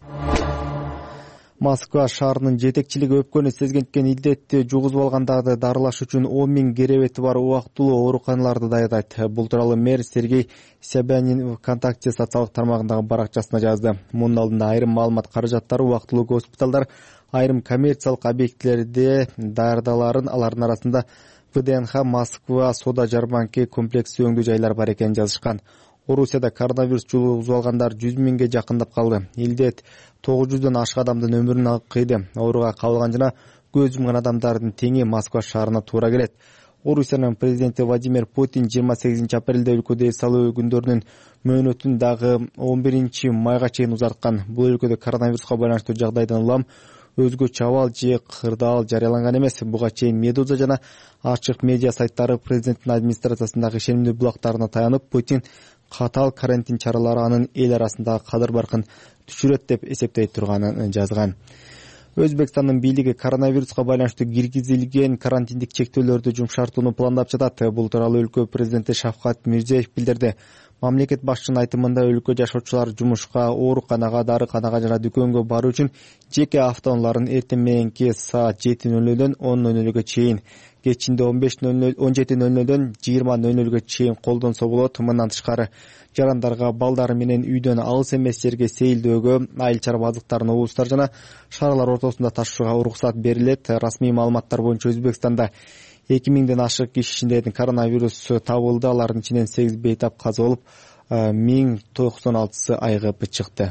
Москва шаарынын жетекчилиги өпкөнү сезгенткен илдетти жугузуп алгандарды дарылаш үчүн он миң керебети бар убактылуу ооруканаларды даярдайт. Бул тууралуу мэр Сергей Собянин ВКонтакте социалдык тармагындагы баракчасына жазды. Мунун алдында айрым маалымат каражаттары убактылуу госпиталдар, айрым коммерциялык объектилерде даярдаларын, алардын арасында ВДНХ, Москва, Сода Жарманки комплекси өңдүү жайлар бар экенин жазышкан. Орусияда коронавирус жугузуп алгандар жүз миңге жакындап калды. Илдет тогуз жүздөн ашык адамдын өмүрүн алып кыйды. Ооруга кабылган жана көз жумган адамдардын теңи Москва шаарына туура келет. Орусиянын президенти Владимир Путин жыйырма сегизинчи апрелде өлкөдө эс алуу күндөрүнүн мөөнөтүн дагы он биринчи майга чейин узарткан. Бул өлкөдө коронавируска байланыштуу жагдайдан улам өзгөчө абал же кырдаал жарыяланган эмес. Буга чейин Медуза жана ачык медиа сайттары президенттин администрациясындагы ишенимдүү булактарына таянып, Путин катаал карантин чаралары анын эл арасындагы кадыр баркын түшүрөт деп эсептей турганын жазган. Өзбекстандын бийлиги коронавируска байланыштуу киргизилген карантиндик чектөөлөрдү жумшартууну пландап жатат. Бул тууралуу өлкө президенти Шавкат Мирзиёев билдирди. Мамлекет башчынын айтымында өлкө жашоочулар жумушка, ооруканага, дарыканага жана дүкөнгө баруу үчүн жеке автоунааларын эртең мененки саат жети ноль нөлдөн он ноль нөлгө чейин, кечинде он беш ноль ноль он жети ноль нөлдөн жыйырма ноль нөлгө чейин колдонсо болот. Мындан тышкары жарандарга, балдары менен үйдөн алыс эмес жерге сейилдөөгө, айыл чарба азыктарын обуздар жана шаарлар ортосунда ташууга уруксат берилет. Расмий маалыматтар боюнча Өзбекстанда эки миңден ашык киши ичинде коронавирус табылды. Алардын ичинен сегиз бейтап каза болуп, миң токсон алтысы айыгып чыкты.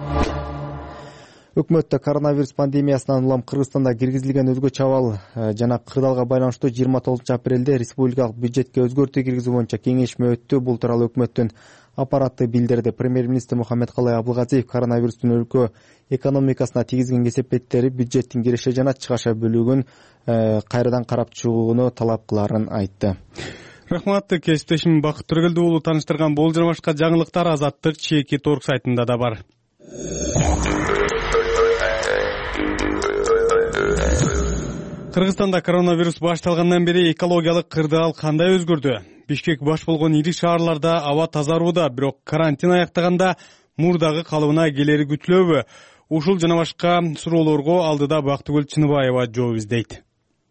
Өкмөттө коронавирус пандемиясынан улам Кыргызстанда киргизилген өзгөчө абал жана кырдаалга байланыштуу жыйырма тогузунчу апрелде республикалык бюджетке өзгөртүү киргизүү боюнча кеңешме өттү. Бул тууралуу өкмөттүн аппараты билдирди. Премьер-министр Мухаммедкалый Абылгазиев коронавирустун өлкө экономикасына тийгизген кесепеттери бюджеттин киреше жана чыгаша бөлүгүн кайрадан карап чыгууну талап кыларын айтты. Рахмат, кесиптешим Бакыт Төрөгөлдү уулу тааныштырган бул жана башка жаңылыктар Азаттык чеки торг сайтында да бар. Кыргызстанда коронавирус башталгандан бери экологиялык кырдаал кандай өзгөрдү? Бишкек баш болгон ири шаарларда аба тазарууда, бирок карантин аяктаганда мурдагы калыбына келери күтүлөбү? Ушул жана башка суроолорго алдыда Бактыгүл Чыныбаева жооп издейт.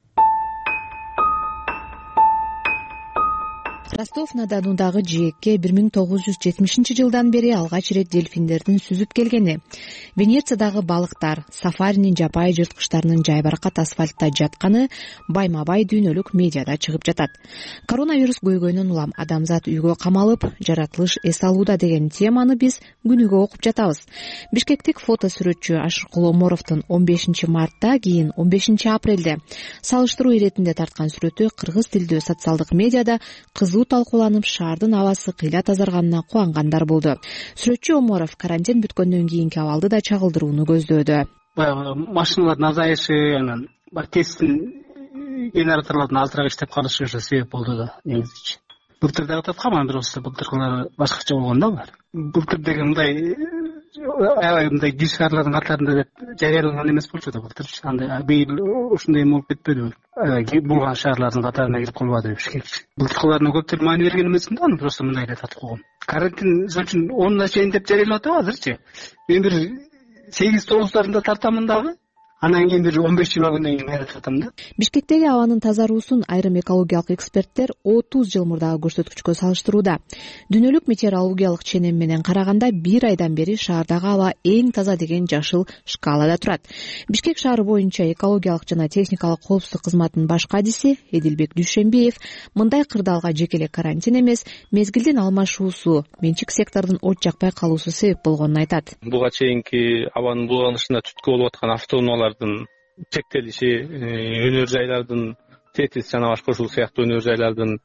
Ростов-на-Донудагы жээкке бир миң тогуз жүз жетимишинчи жылдан бери алгач ирет дельфиндердин сүзүп келгени, Венециядагы балыктар, сафаринин жапайы жырткычтарынын жайбаракат асфальтта жатканы байма-бай дүйнөлүк медиада чыгып жатат. Коронавирус көйгөйнөн улам адамзат үйгө камалып, жаратылыш эс алууда деген теманы биз күнүгө окуп жатабыз. Бишкектик фото сүрөтчү Ашыркул Оморовдун он бешинчи мартта кийин он бешинчи апрелде салыштыруу иретинде тарткан сүрөтү кыргыз тилдүү социалдык медиада кызуу талкууланып, шаардын абасы кыйла тазарганына кубангандар болду. Сүрөтчү Оморов карантин бүткөндөн кийинки абалды да чагылдырууну көздөөдү. Баягы машиналардын азайышы, анан тесттин генераторлордун азыраак иштеп калышы себеп болду да негизичи. Былтыр дагы таткам, анан бирок былтыркылары башкача болгон да булар. Былтыр деген мындай аябай мындай киш шаарлардын катарында деп жарыяланган эмес болчу да былтыр. Андай быйыл ушундай болуп кетпеди. Булган шаарлардын катарына кирип калбады Бишкек. Былтыркыларына көптөр маани берген эмесмин да, аны просто мындай эле татып койгон. Карантин үчүн онуна чейин деп жарыялап атабы азырчы. Мен бир сегиз тогуздарында тартамын дагы. Анан кийин бир он беш жыйырма күндөн кийин кайра тартам да. Бишкектеги абанын тазаруусун айрым экологиялык эксперттер отуз жыл мурдагы көрсөткүчкө салыштырууда. Дүйнөлүк метеорологиялык ченем менен караганда бир айдан бери шаардагы аба эң таза деген жашыл шкалада турат. Бишкек шаары боюнча экологиялык жана техникалык коопсуздук кызматынын баш кадиси Эдилбек Дүйшөнбиев мындай кырдаалга жеке эле карантин эмес, мезгилдин алмашуусу, менчик сектордун от жакпай калуусу себеп болгонун айтат. Буга чейинки абанын булганышына түткү болуп аткан автоунаалар чектелиши, өнөр жайлардын тетис жана башка ушул сыяктуу өнөр жайлардын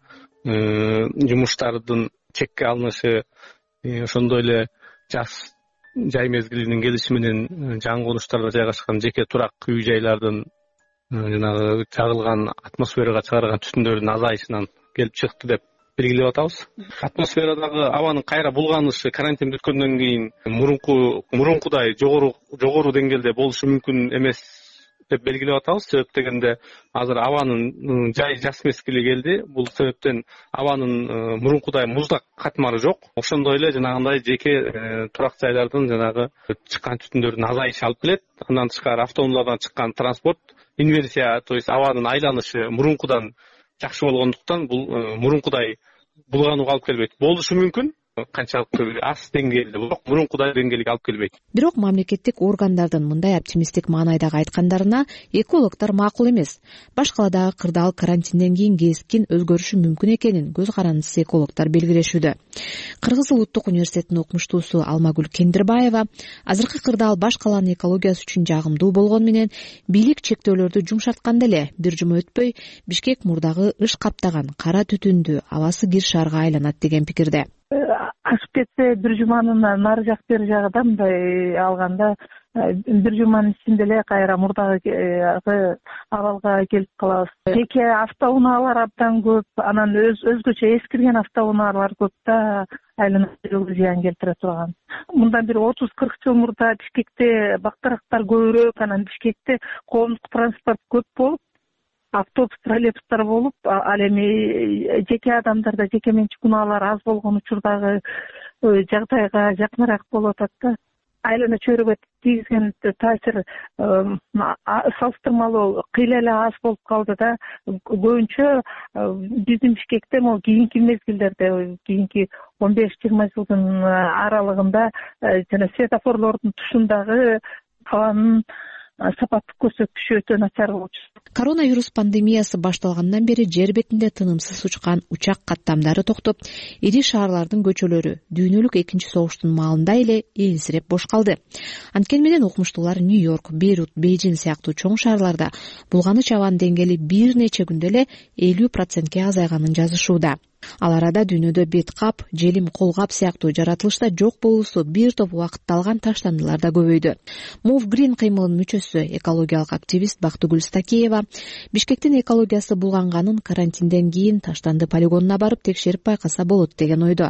жумуштардын чекке алынышы, ошондой эле жаз жай мезгилинин келиши менен жаңы конуштарда жайгашкан жеке турак үй жайлардын жанагы жагылган атмосферага чыгарган түтүндөрдүн азайышынан келип чыкты деп белгилеп атабыз. Атмосферадагы абанын кайра булганышы карантин бүткөндөн кийин мурунку мурункудай жогору жогору деңгээлде болушу мүмкүн эмес деп белгилеп атабыз. Себеп дегенде азыр абанын жай жаз мезгили келди. Бул себептен абанын мурункудай муздак катмары жок. Ошондой эле жанагындай жеке турак жайлардын жанагы чыккан түтүндөрдүн азайышы алып келет. Андан тышкары автоунаалардан чыккан транспорт инверсия, то есть абанын айланышы мурункудан жакшы болгондуктан бул мурункудай булганууга алып келбейт. Болушу мүмкүн, канчалык аз деңгээлде, бирок мурункудай деңгээлге алып келбейт. Бирок мамлекеттик органдардын мындай оптимисттик маанайдагы айткандарына экологдор макул эмес. Баш каладагы кырдаал карантинден кийин кескин өзгөрүшү мүмкүн экенин көз карандысы экологдор белгилешүүдө. Кыргыз улуттук университетинин окумуштуусу Алмагүл Кендирбаева азыркы кырдаал баш каланын экологиясы үчүн жагымдуу болгону менен бийлик чектөөлөрдү жумшартканда эле бир жума өтпөй Бишкек мурдагы ыш каптаган кара түтүндүү абасы кир шаарга айланат деген пикирде. Ашып кетсе бир жуманын нары жак бери жагында мындай алганда бир жуманын ичинде эле кайра мурдагы абалга келип калабыз. Жеке автоунаалар абдан көп, анан өзгөчө эскирген автоунаалар көп да айланып зыян келтире турган. Мындан бир отуз кырк жыл мурда Бишкекте бактарактар көбүрөөк, анан Бишкекте коомдук транспорт көп болуп, автобус, троллейбустар болуп, ал эми жеке адамдарда жеке менчик унаалар аз болгон учурдагы жагдайга жакыныраак болуп атат да. Айлана чөйрөгө тийгизген таасир салыштырмалуу кыйла эле аз болуп калды да. Көбүнчө биздин Бишкекте могу кийинки мезгилдерде, кийинки он беш жыйырма жылдын аралыгында жана светофорлордун тушундагы абанын сапаттык көрсөткүчү өтө начар болчу. Коронавирус пандемиясы башталгандан бери жер бетинде тынымсыз учкан учак каттамдары токтоп, ири шаарлардын көчөлөрү дүйнөлүк экинчи согуштун маалында эле элсиреп бош калды. Анткени менен укмуштуулар Нью-Йорк, Бейрут, Бейжин сыяктуу чоң шаарларда булганыч абанын деңгээли бир нече күндө эле элүү процентке азайганын жазышууда. Ал арада дүйнөдө бет кап, желим, колгап сыяктуу жаратылышта жок болуусу бир топ убакытты алган таштандылар да көбөйдү. Move Green кыймылынын мүчөсү, экологиялык активист Бактыгүл Стакеева Бишкектин экологиясы булганганын карантинден кийин таштанды полигонуна барып текшерип байкаса болот деген ойдо.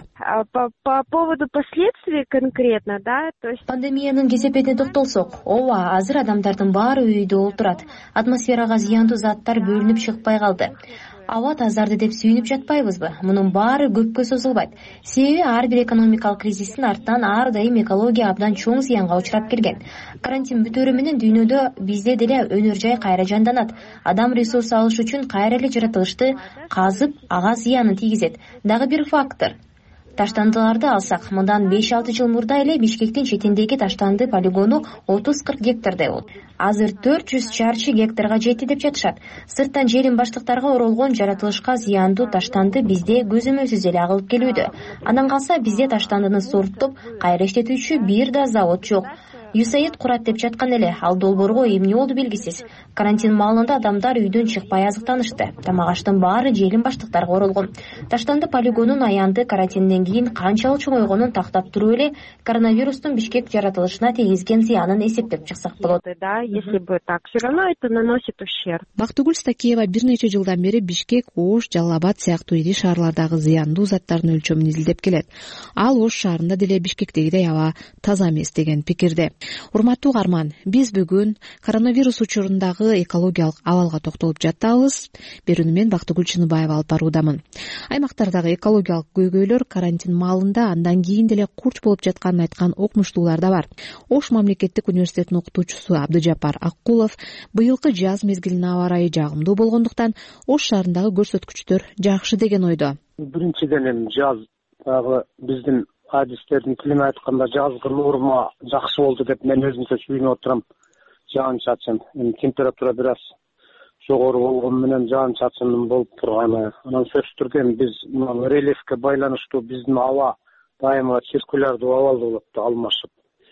По поводу последствий конкретно, да, то есть пандемиянын кесепетине токтолсок, ооба, азыр адамдардын баары үйдө отурат. Атмосферага зыяндуу заттар бөлүнүп чыкпай калды. Аба тазарды деп сүйүнүп жатпайбызбы? Мунун баары көпкө созулбайт. Себеби ар бир экономикалык кризистин артынан ар дайым экология абдан чоң зыянга учурап келген. Карантин бүтөөрү менен дүйнөдө бизде деле өнөр жай кайра жанданат. Адам ресурс алыш үчүн кайра эле жаратылышты казып, ага зыянын тийгизет. Дагы бир фактор. Таштандыларды алсак, мындан беш алты жыл мурда эле Бишкектин четиндеги таштанды полигону отуз кырк гектардай болот. Азыр төрт жүз чарчы гектарга жетти деп жатышат. Сырттан желим баштыктарга оролгон жаратылышка зыяндуу таштанды бизде көзөмөлсүз эле агылып келүүдө. Андан калса бизде таштандыны сорттоп, кайра иштетүүчү бир да завод жок. ЮСАИД курат деп жаткан эле, ал долбоорго эмне болду белгисиз. Карантин маалында адамдар үйдөн чыкпай азыктанышты. Тамак-аштын баары желим баштыктарга оролгон. Таштанды полигонунун аянды карантинден кийин канчалык чоңойгонун тактап туруп эле коронавирустун Бишкек жаратылышына тийгизген зыянын эсептеп чыксак болот. Да, если бы так, все равно это наносит ущерб. Бактыгүл Стакеева бир нече жылдан бери Бишкек, Ош, Жалал Абад сыяктуу ири шаарлардагы зыяндуу заттардын өлчөмүн изилдеп келет. Ал Ош шаарында деле Бишкектегидей аба таза эмес деген пикирде. Урматтуу угарман, биз бүгүн коронавирус учурундагы экологиялык абалга токтолуп жатабыз. Берүүнү мен Бактыгүл Чыныбаева алып баруудамын. Аймактардагы экологиялык көйгөйлөр карантин маалында андан кийин деле курч болуп жатканын айткан окумуштуулар да бар. Ош мамлекеттик университетинин окутуучусу Абдыжапар Аккулов быйылкы жаз мезгилинин аба ырайы жагымдуу болгондуктан Ош шаарындагы көрсөткүчтөр жакшы деген ойдо. Биринчиден эми жаз дагы биздин адистердин тилине айтканда жазгы норма жакшы болду деп мен өзүмчө сүйүнүп отурам. Жаан чачын, температура бир аз жогору болгону менен жаан чачындын болуп турганы. Анан сөзсүз түрдө биз рельефке байланыштуу биздин аба дайыма циркулярдуу абалда болот да, алмашып.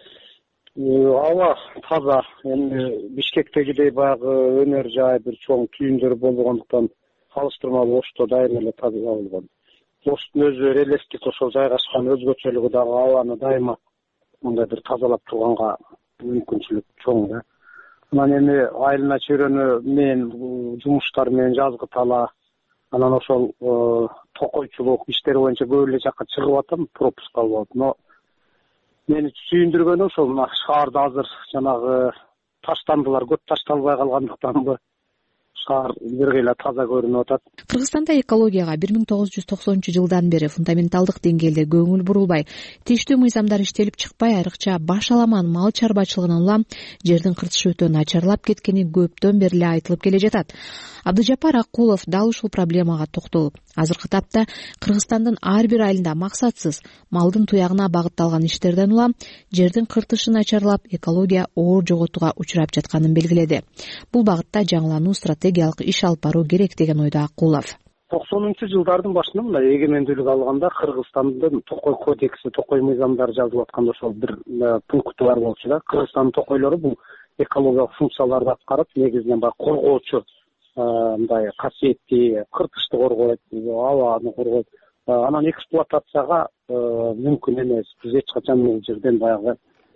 Аба таза, эми Бишкектегидей баягы өнөр жай бир чоң түйүндөр болгондуктан салыштырмалуу Ошто дайыма эле таза болгон. Оштун өзү рельефтик ошол жайгашкан өзгөчөлүгү дагы абаны дайыма мындай бир тазалап турганга мүмкүнчүлүк чоң да. Анан эми айылына чөйрөнү мен жумуштар менен жазгы тала, анан ошол токойчулук иштери боюнча көп эле жакка чыгып атам, пропуск алып алып. Но мени сүйүндүргөнү ошол мына шаарда азыр жанагы таштандылар көп ташталбай калгандыктанбы шаар бир кыйла таза көрүнүп атат. Кыргызстанда экологияга бир миң тогуз жүз токсонунчу жылдан бери фундаменталдык деңгээлде көңүл бурулбай, тийиштүү мыйзамдар иштелип чыкпай, айрыкча баш аламан мал чарбачылыгынан улам жердин кыртышы өтө начарлап кеткени көптөн бери эле айтылып келе жатат. Абдыжапар Аккулов дал ушул проблемага токтолуп, азыркы тапта Кыргызстандын ар бир айылында максатсыз малдын туягына багытталган иштерден улам жердин кыртышы начарлап, экология оор жоготууга учурап жатканын белгиледи. Бул багытта жаңылануу стратегиялык иш алып баруу керек деген ойдо Аккулов. токсонунчу жылдардын башында мына эгемендүүлүк алганда Кыргызстандын Токой кодекси, Токой мыйзамдары жазылып атканда ошол бир пункты бар болчу да. Кыргызстандын токойлору бул экологиялык функцияларды аткарып, негизинен баягы коргоочу, мындай касиеттүү кыртышты коргойт, абаны коргойт. Анан эксплуатацияга мүмкүн эмес. Биз эч качан бул жерден баягы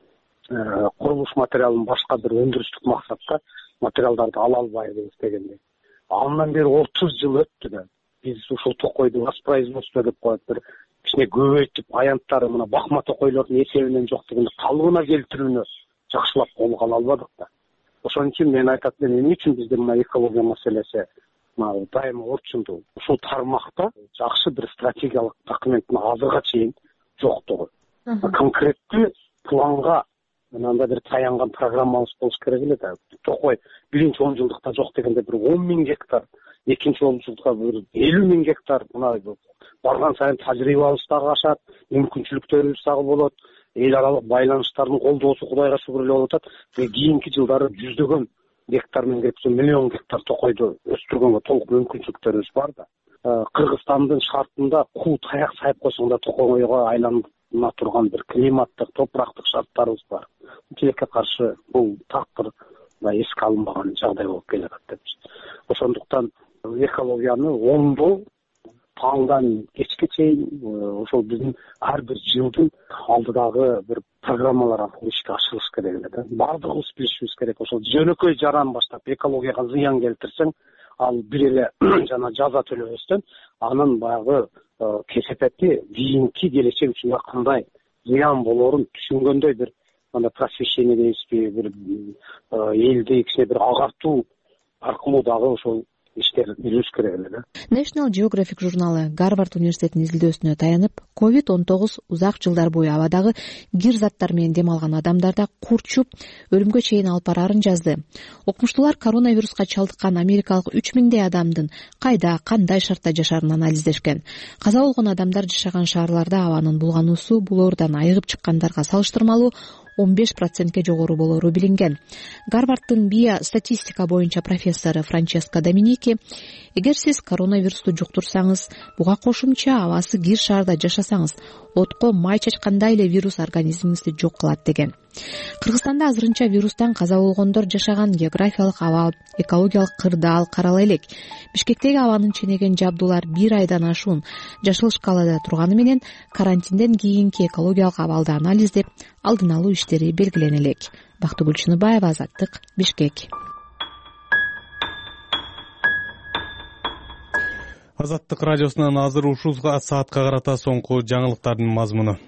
курулуш материалын башка бир өндүрүштүк максатта материалдарды ала албайбыз дегендей. Андан бери отуз жыл өттү да. Биз ушул токойду воспроизводство деп коет, бир кичине көбөйтүп, аянттары мына бакма токойлордун эсебинен жоктугун калыбына келтирүүнү жакшылап колго ала албадык да. Ошон үчүн мен айтат элем, эмне үчүн бизде мына экология маселеси дайыма орчундуу. Ушул тармакта жакшы бир стратегиялык документтин азырга чейин жоктугу. Конкреттүү планга мындай бир таянган программабыз болуш керек эле да. Токой биринчи он жылдыкта жок дегенде бир он миң гектар, экинчи он жылдыкта бир элүү миң гектар, мына барган сайын тажрыйбабыз дагы ашат, мүмкүнчүлүктөрүбүз дагы болот. эл аралык байланыштардын колдоосу Кудайга шүгүр эле болуп атат. Кийинки жылдары жүздөгөн гектар менен келсе миллион гектар токойду өстүргөнгө толук мүмкүнчүлүктөрүбүз бар да. Кыргызстандын шартында куу таяк сайып койсоң да токойго айлана турган бир климаттык, топурактык шарттарыбыз бар. Тилекке каршы бул такыр эске алынбаган жагдай болуп келатат деп. Ошондуктан экологияны оңдоо таңдан кечке чейин ошол биздин ар бир жылдын алдыдагы бир программалар аркылуу ишке ашырыш керек эле да. Бардыгыбыз билишибиз керек. Ошол жөнөкөй жаран баштап экологияга зыян келтирсең, ал бир эле жана жаза төлөбөстөн анын баягы кесепети кийинки келечек үчүн кандай зыян болоорун түшүнгөндөй бир анда просвещение дейбизби, бир элди кичине бир агартуу аркылуу дагы ошол иштер жүрүш керек эле да. National Geographic журналы Гарвард университетинин изилдөөсүнө таянып, ковид он тогуз узак жылдар бою абадагы кир заттар менен дем алган адамдарда курчуп, өлүмгө чейин алып бараарын жазды. Окумуштуулар коронавируска чалдыккан америкалык үч миңдей адамдын кайда, кандай шартта жашаарын анализдешкен. Каза болгон адамдар жашаган шаарларда абанын булгануусу булоордон айыгып чыккандарга салыштырмалуу он беш процентке жогору болоору билинген. Гарварддын биостатистика боюнча профессору Франческо Доминики, эгер сиз коронавирусту жуктурсаңыз, буга кошумча абасы кир шаарда жашасаңыз, отко май чачкандай эле вирус организмиңизди жок кылат деген. Кыргызстанда азырынча вирустан каза болгондор жашаган географиялык абал, экологиялык кырдаал карала элек. Бишкектеги абанын ченеген жабдуулар бир айдан ашуун жашыл шкалада турганы менен карантинден кийинки экологиялык абалды анализдеп, алдын алуу иштери белгилене элек. Бактыгүл Чыныбаева, Азаттык, Бишкек. Азаттык радиосунан азыр ушул саатка карата соңку жаңылыктардын мазмуну.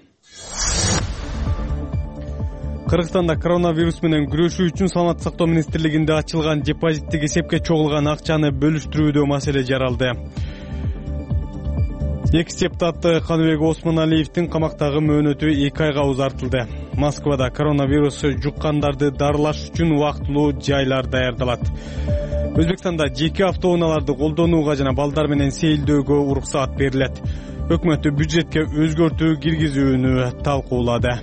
Кыргызстанда коронавирус менен күрөшүү үчүн Саламаттык сактоо министрлигинде ачылган депозиттик эсепке чогулган акчаны бөлүштүрүүдө маселе жаралды. Экс депутат Каныбек Осмоналиевдин камактагы мөөнөтү эки айга узартылды. Москвада коронавирус жуккандарды дарылаш үчүн убактылуу жайлар даярдалат. Өзбекстанда жеке автоунааларды колдонууга жана балдар менен сейилдөөгө уруксаат берилет. Өкмөт бюджетке өзгөртүү киргизүүнү талкуулады.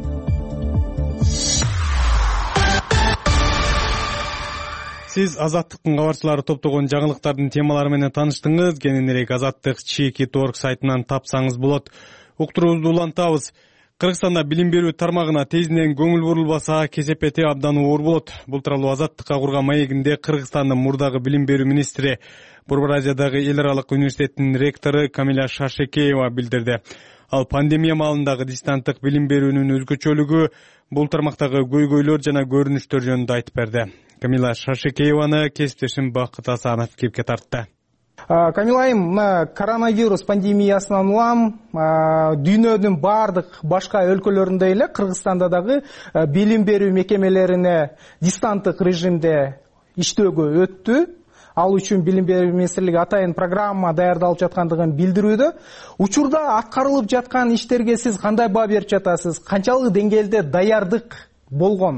Сиз Азаттыктын кабарчылары топтогон жаңылыктардын темалары менен тааныштыңыз. Кененирээк Азаттык чекит орг сайтынан тапсаңыз болот. Уктуруубузду улантабыз. Кыргызстанда билим берүү тармагына тезинен көңүл бурулбаса, кесепети абдан оор болот. Бул тууралуу Азаттыкка курган маегинде Кыргызстандын мурдагы билим берүү министри, Борбор Азиядагы эл аралык университеттин ректору Камиля Шашекеева билдирди. Ал пандемия маалындагы дистанттык билим берүүнүн өзгөчөлүгү, бул тармактагы көйгөйлөр жана көрүнүштөр жөнүндө айтып берди. Камила Шашекееваны кесиптешим Бакыт Асанов кепке тартты. Камилайым, мына коронавирус пандемиясынан улам дүйнөнүн бардык башка өлкөлөрүндө эле Кыргызстанда дагы билим берүү мекемелерине дистанттык режимде иштөөгө өттү. Ал үчүн билим берүү министрлиги атайын программа даярдалып жаткандыгын билдирүүдө. Учурда аткарылып жаткан иштерге сиз кандай баа берип жатасыз? Канчалык деңгээлде даярдык болгон?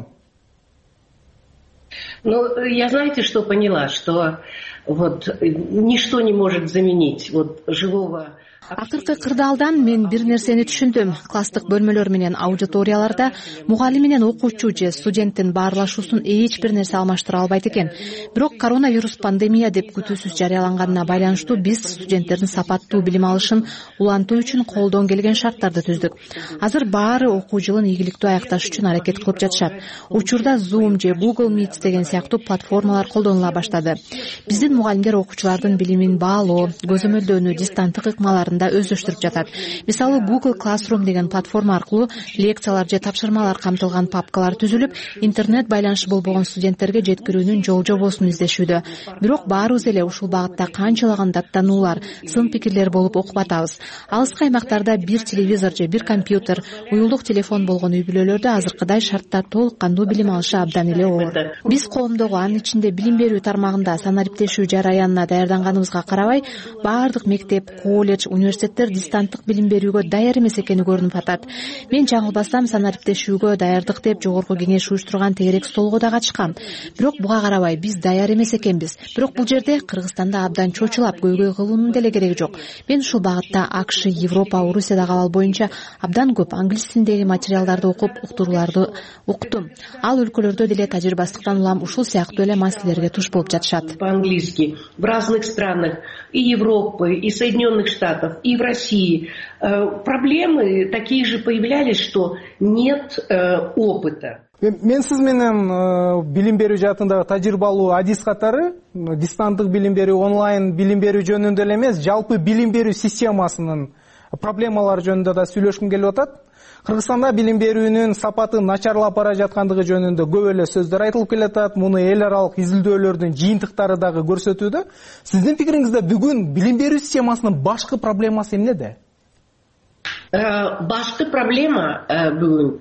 Ну, я знаете, что поняла, что вот ничто не может заменить вот живого. Акыркы кырдаалдан мен бир нерсени түшүндүм. Класстык бөлмөлөр менен аудиторияларда мугалим менен окуучу же студенттин баарлашуусун эч бир нерсе алмаштыра албайт экен. Бирок коронавирус пандемия деп күтүүсүз жарыяланганына байланыштуу биз студенттердин сапаттуу билим алышын улантуу үчүн колдон келген шарттарды түздүк. Азыр баары окуу жылын ийгиликтүү аякташ үчүн аракет кылып жатышат. Учурда Zoom же Google Meet деген сыяктуу платформалар колдонула баштады. Биздин мугалимдер окуучулардын билимин баалоо, көзөмөлдөөнү, дистанттык ыкмаларын өздөштүрүп жатат. Мисалы Google Classroom деген платформа аркылуу лекциялар же тапшырмалар камтылган папкалар түзүлүп, интернет байланышы болбогон студенттерге жеткирүүнүн жол жобосун издешүүдө. Бирок баарыбыз эле ушул багытта канчалаган даттануулар, сын пикирлер болуп окуп атабыз. Алыскы аймактарда бир телевизор же бир компьютер, уюлдук телефон болгон үй бүлөлөрдө азыркыдай шартта толук кандуу билим алышы абдан эле оор. Биз коомдогу, анын ичинде билим берүү тармагында санариптешүү жараянына даярданганыбызга карабай, баардык мектеп, колледж, университеттер дистанттык билим берүүгө даяр эмес экени көрүнүп атат. Мен жаңылбасам санариптешүүгө даярдык деп жогорку кеңеш уюштурган тегерек столго да катышкам. Бирок буга карабай биз даяр эмес экенбиз. Бирок бул жерде Кыргызстанда абдан чочулап көйгөй кылуунун деле кереги жок. Мен ушул багытта АКШ, Европа, Орусиядагы абал боюнча абдан көп англис тилиндеги материалдарды окуп, уктурууларды уктум. Ал өлкөлөрдө деле тажрыйбасыздыктан улам ушул сыяктуу эле маселелерге туш болуп жатышат. По-английски в разных странах и Европы, и Соединенных Штатов, и в России проблемы такие же появлялись, что нет опыта. Мен сиз менен билим берүү жаатындагы тажрыйбалуу адис катары дистанттык билим берүү, онлайн билим берүү жөнүндө эле эмес, жалпы билим берүү системасынын проблемалары жөнүндө да сүйлөшкүм келип атат. Кыргызстанда билим берүүнүн сапаты начарлап бара жаткандыгы жөнүндө көп эле сөздөр айтылып келатат. Муну эл аралык изилдөөлөрдүн жыйынтыктары дагы көрсөтүүдө. Сиздин пикириңизде бүгүн билим берүү системасынын башкы проблемасы эмнеде? Башкы проблема бүгүн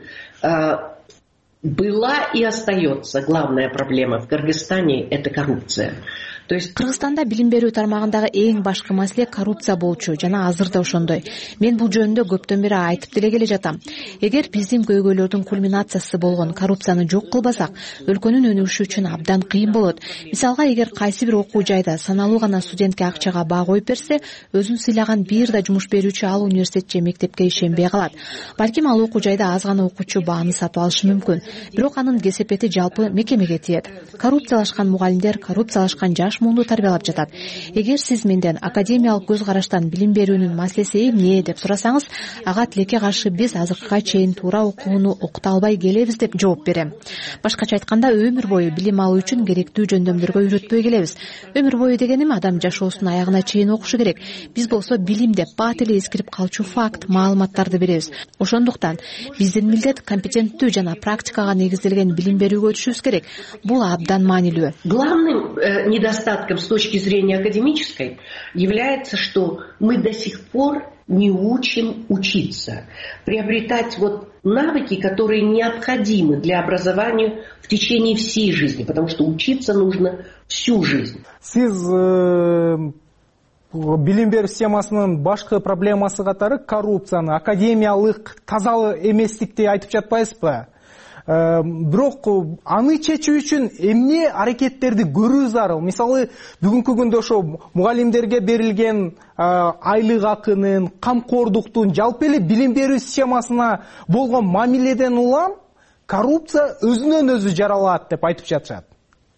была и остается. Главная проблема в Кыргызстане – это коррупция. То есть Кыргызстанда билим берүү тармагындагы эң башкы маселе коррупция болчу жана азыр да ошондой. Мен бул жөнүндө көптөн бери айтып деле келе жатам. Эгер биздин көйгөйлөрдүн кульминациясы болгон коррупцияны жок кылбасак, өлкөнүн өнүгүшү үчүн абдан кыйын болот. Мисалга, эгер кайсы бир окуу жайда саналуу гана студентке акчага баа коюп берсе, өзүн сыйлаган бир да жумуш берүүчү ал университет же мектепке ишенбей калат. Балким ал окуу жайда аз гана окуучу бааны сатып алышы мүмкүн. Бирок анын кесепети жалпы мекемеге тиет. Коррупциялашкан мугалимдер, коррупциялашкан жаш муунду тарбиялап жатат. Эгер сиз менден академиялык көз караштан билим берүүнүн маселеси эмне деп сурасаңыз, ага тилекке каршы биз азыркыга чейин туура окууну окута албай келебиз деп жооп берем. Башкача айтканда, өмүр бою билим алуу үчүн керектүү жөндөмдөргө үйрөтпөй келебиз. Өмүр бою дегеним адам жашоосунун аягына чейин окушу керек. Биз болсо билим деп бат эле эскирип калчу факт, маалыматтарды беребиз. Ошондуктан биздин милдет компетенттүү жана практикага негизделген билим берүүгө өтүшүбүз керек. Бул абдан маанилүү. Главным э, недостатком с точки зрения академической является, что мы до сих пор не учим учиться, приобретать вот навыки, которые необходимы для образования в течение всей жизни, потому что учиться нужно всю жизнь. Сиз э, билим берүү системасынын башкы проблемасы катары коррупцияны, академиялык таза эместикти айтып жатпайсызбы? Бирок аны чечүү үчүн эмне аракеттерди көрүү зарыл? Мисалы, бүгүнкү күндө ошо мугалимдерге берилген айлык акынын, камкордуктун, жалпы эле билим берүү системасына болгон мамиледен улам коррупция өзүнөн өзү жаралат деп айтып жатышат.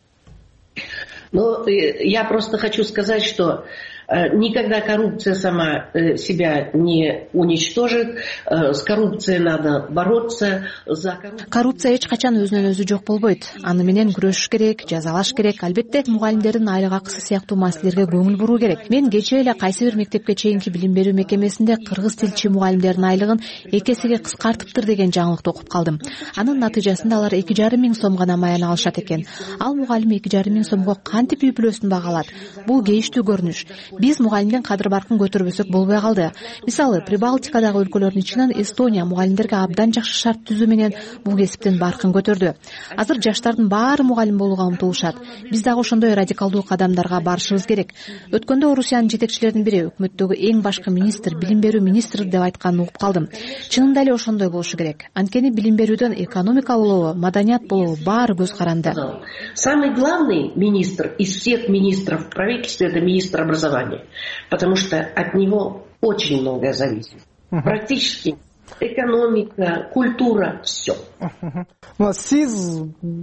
Ну, я просто хочу сказать, что никогда коррупция сама себя не уничтожит. С коррупцией надо бороться. За коррупцию... Коррупция эч качан өзүнөн өзү жок болбойт. Аны менен күрөшүш керек, жазалаш керек. Албетте, мугалимдердин айлык акысы сыяктуу маселелерге көңүл буруу керек. Мен кечээ эле кайсы бир мектепке чейинки билим берүү мекемесинде кыргыз тилчи мугалимдердин айлыгын эки эсеге кыскартыптыр деген жаңылыкты окуп калдым. Анын натыйжасында алар эки жарым миң сом гана маяна алышат экен. Ал мугалим эки жарым миң сомго кантип үй бүлөсүн багалат? Бул кейиштүү көрүнүш. Биз мугалимдин кадыр баркын көтөрбөсөк болбой калды. Мисалы, Прибалтикадагы өлкөлөрдүн ичинен Эстония мугалимдерге абдан жакшы шарт түзүү менен бул кесиптин баркын көтөрдү. Азыр жаштардын баары мугалим болууга умтулушат. Биз дагы ошондой радикалдуу кадамдарга барышыбыз керек. Өткөндө Орусиянын жетекчилеринин бири өкмөттөгү эң башкы министр, билим берүү министри деп айтканын угуп калдым. Чынында эле ошондой болушу керек. Анткени билим берүүдөн экономика болобу, маданият болобу баары көз каранды. Самый главный министр из всех министров в правительстве — это министр образования. Потому что от него очень многое зависит. Uh-huh. Практически экономика, культура, все. Uh-huh. Сиз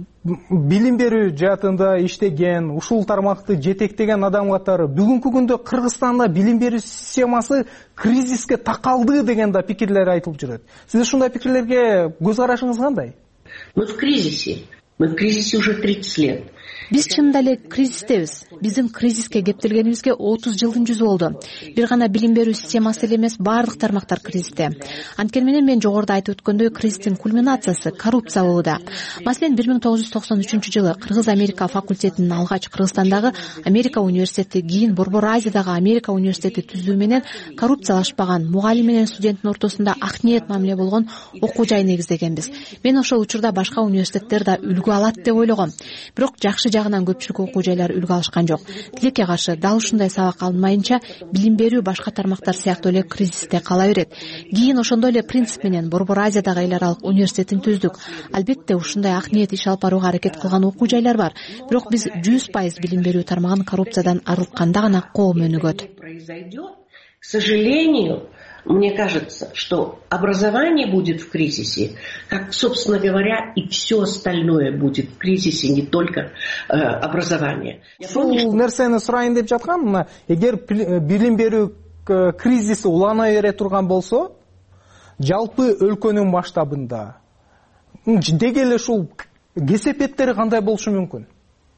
билим берүү жаатында иштеген, ушул тармакты жетектеген адам катары бүгүнкү күндө Кыргызстанда билим берүү системасы кризиске такалды деген да пикирлер айтылып жүрөт. Сиз ушундай пикирлерге көз карашыңыз кандай? Мы в кризисе. Мы в кризисе уже тридцать лет. Биз чынында эле кризистебиз. Биздин кризиске кептелгенибизге отуз жылдын жүзү болду. Бир гана билим берүү системасы эле эмес, баардык тармактар кризисте. Анткени менен мен жогоруда айтып өткөндөй, кризистин кульминациясы коррупция болууда. Маселен, бир миң тогуз жүз токсон үчүнчү жылы Кыргыз-Америка факультетинин алгач Кыргызстандагы Америка университети, кийин Борбор Азиядагы Америка университети түзүү менен коррупциялашпаган, мугалим менен студенттин ортосунда ак ниет мамиле болгон окуу жай негиздегенбиз. Мен ошол учурда башка университеттер да үлгү алат деп ойлогом. Бирок жакшы жагынан көпчүлүк окуу жайлар үлгү алышкан жок. Тилекке каршы дал ушундай сабак алынмайынча билим берүү башка тармактар сыяктуу эле кризисте кала берет. Кийин ошондой эле принцип менен Борбор Азиядагы эл аралык университетин түздүк. Албетте ушундай ак ниет иш алып барууга аракет кылган окуу жайлар бар. Бирок биз жүз пайыз билим берүү тармагын коррупциядан арылтканда гана коом өнүгөт. К сожалению, мне кажется, что образование будет в кризисе, как, собственно говоря, и все остальное будет в кризисе, не только э, образование. Ушул нерсени сурайын деп жаткам, мына эгер билим берүү кризиси улана бере турган болсо, жалпы өлкөнүн масштабында деги эле ушул кесепеттери кандай болушу мүмкүн?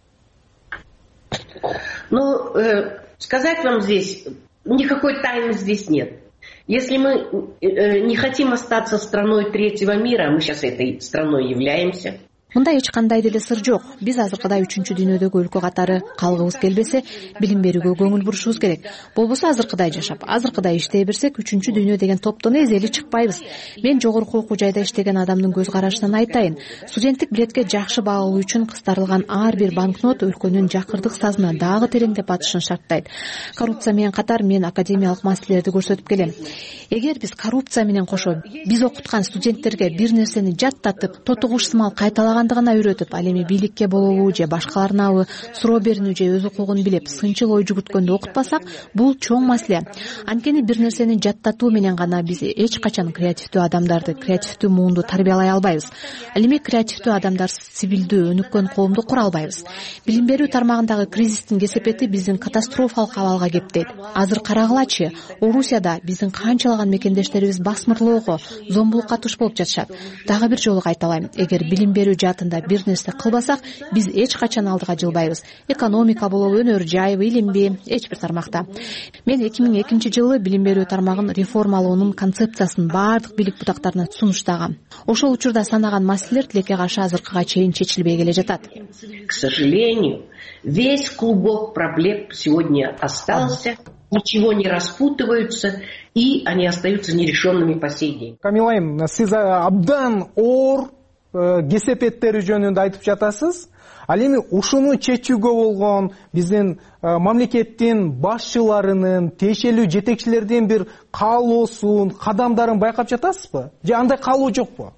Ну, э, сказать вам здесь, никакой тайны здесь нет. Если мы э, не хотим остаться страной третьего мира, мы сейчас этой страной являемся. Мында эч кандай деле сыр жок. Биз азыркыдай үчүнчү дүйнөдөгү өлкө катары калгыбыз келбесе, билим берүүгө көңүл бурушубуз керек. Болбосо азыркыдай жашап, азыркыдай иштей берсек, үчүнчү дүйнө деген топтон эзели чыкпайбыз. Мен жогорку окуу жайда иштеген адамдын көз карашынан айтайын. Студенттик билетке жакшы баа алуу үчүн кыстарылган ар бир банкнот өлкөнүн жакырдык сазына дагы тереңдеп батышын шарттайт. Коррупция менен катар мен академиялык маселелерди көрсөтүп келем. Эгер биз коррупция менен кошо биз окуткан студенттерге бир нерсени жаттатып, тотугуш сымал кайталагандыгына үйрөтүп, ал эми бийликке болобу же башкаларынабы суроо берүүнү же өз укугун билип, сынчыл ой жүгүрткөндө окутпасак, бул чоң маселе. Анткени бир нерсени жаттатуу менен гана биз эч качан креативдүү адамдарды, креативдүү муунду тарбиялай албайбыз. Ал эми креативдүү адамдар цивилдүү, өнүккөн коомду кура албайбыз. Билим берүү тармагындагы кризистин кесепети биздин катастрофалык абалга кептейт. Азыр карагылачы, Орусияда биздин канчалаган мекендештерибиз басмырлоого, зомбулукка туш болуп жатышат. Дагы бир жолу кайталайм, эгер билим берүү жаатында бир нерсе кылбасак, биз эч качан алдыга жылбайбыз. Экономика болобу, өнөр жайбы, илимби, эч бир тармакта. Мен эки миң экинчи жылы билим берүү тармагын реформалоонун концепциясын бардык бийлик бутактарына сунуштагам. Ошол учурда санаган маселелер тилекке каршы азыркыга чейин чечилбей келе жатат. К сожалению, весь клубок проблем сегодня остался, ничего не распутываются, и они остаются нерешенными по сей день. Камила айым, сиз абдан оор кесепеттери жөнүндө айтып жатасыз. Ал эми ушуну чечүүгө болгон биздин мамлекеттин башчыларынын, тиешелүү жетекчилердин бир каалоосун, кадамдарын байкап жатасызбы? Же андай каалоо жокпу?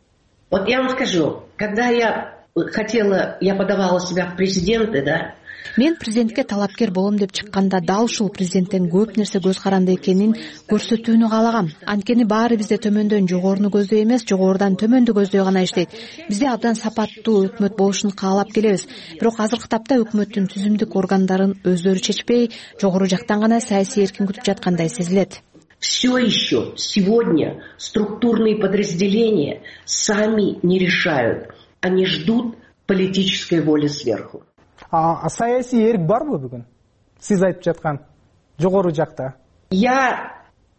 Вот я вам скажу, когда я хотела, я подавала себя в президенты, да, мен президентке талапкер болом деп чыкканда дал ушул президенттен көп нерсе көз каранды экенин көрсөтүүнү каалагам. Анткени баары бизде төмөндөн жогоруну көздөй эмес, жогорудан төмөндү көздөй гана иштейт. Бизде абдан сапаттуу өкмөт болушун каалап келебиз. Бирок азыркы тапта өкмөттүн түзүмдүк органдарын өздөрү чечпей, жогору жактан гана саясий эркин күтүп жаткандай сезилет. Все еще сегодня структурные подразделения сами не решают, они ждут политической воли сверху. А саясий эрк барбы бүгүн? Сиз айтып жаткан жогору жакта. Я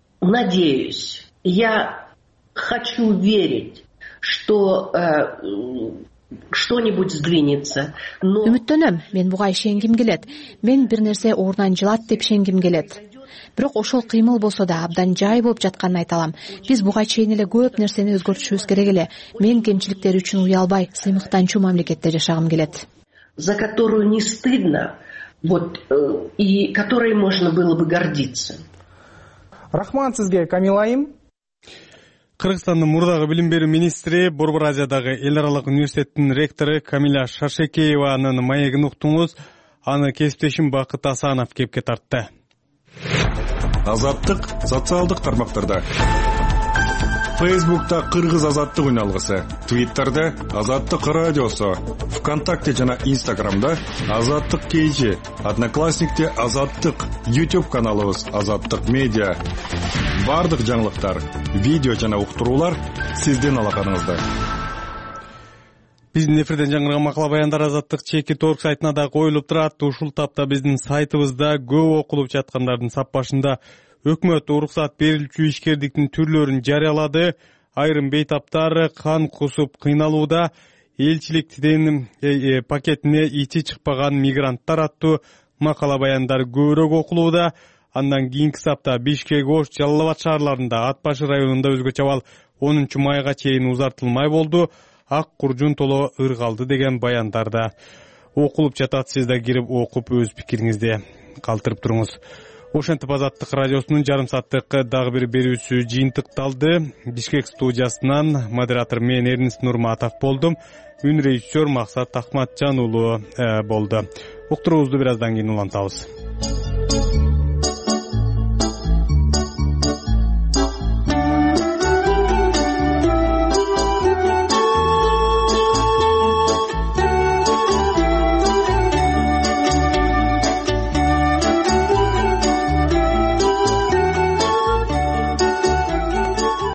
надеюсь, я хочу верить, что э, что-нибудь сдвинется. Но... Үмүттөнөм, мен буга ишенгим келет. Мен бир нерсе ордунан жылат деп ишенгим келет. Бирок ошол кыймыл болсо да абдан жай болуп жатканын айта алам. Биз буга чейин эле көп нерсени өзгөртүшүбүз керек эле. Мен кемчиликтер үчүн уялбай, сыймыктанчу мамлекетте жашагым келет. За которую не стыдно, вот, и которой можно было бы гордиться. Рахмат сизге, Камила айым. Кыргызстандын мурдагы билим берүү министри, Борбор Азиядагы эл аралык университеттин ректору Камиля Шаршекееванын маегин уктуңуз. Аны кесиптешим Бакыт Асанов кепке тартты. Азаттык социалдык тармактарда. Фейсбукта Кыргыз азаттык үналгысы, Твиттерде Азаттык радиосу, ВКонтакте жана Инстаграмда Азаттык кейжи, Одноклассникте Азаттык, YouTube каналыбыз Азаттык медиа. Бардык жаңылыктар, видео жана уктуруулар сиздин алаканыңызда. Биздин эфирден жаңырган макала баяндар Азаттык чеки торг сайтына да коюлуп турат. Ушул тапта биздин сайтыбызда көп окулуп жаткандардын саппашында өкмөт уруксат берилчү ишкердиктин түрлөрүн жарыялады. Айрым бейтаптар кан кусуп кыйналууда. Элчилик пакетине ичи чыкпаган мигранттар аттуу макала баяндар көбүрөөк окулууда. Андан кийинки сапта Бишкек, Ош, Жалал Абад шаарларында, Ат башы районунда өзгөчө абал онунчу майга чейин узартылмай болду. Ак куржун толо ыргалды деген баяндарда. окулуп жатат. Сиз да кирип окуп өз пикириңизди калтырып туруңуз. Ошентип Азаттык радиосунун жарым сааттык дагы бир берүүсү жыйынтыкталды. Бишкек студиясынан модератор мен Эрнест Нурматов болдум. Үн режиссер Максат Акматжан уулу болду. Уктуруубузду бир аздан кийин улантабыз.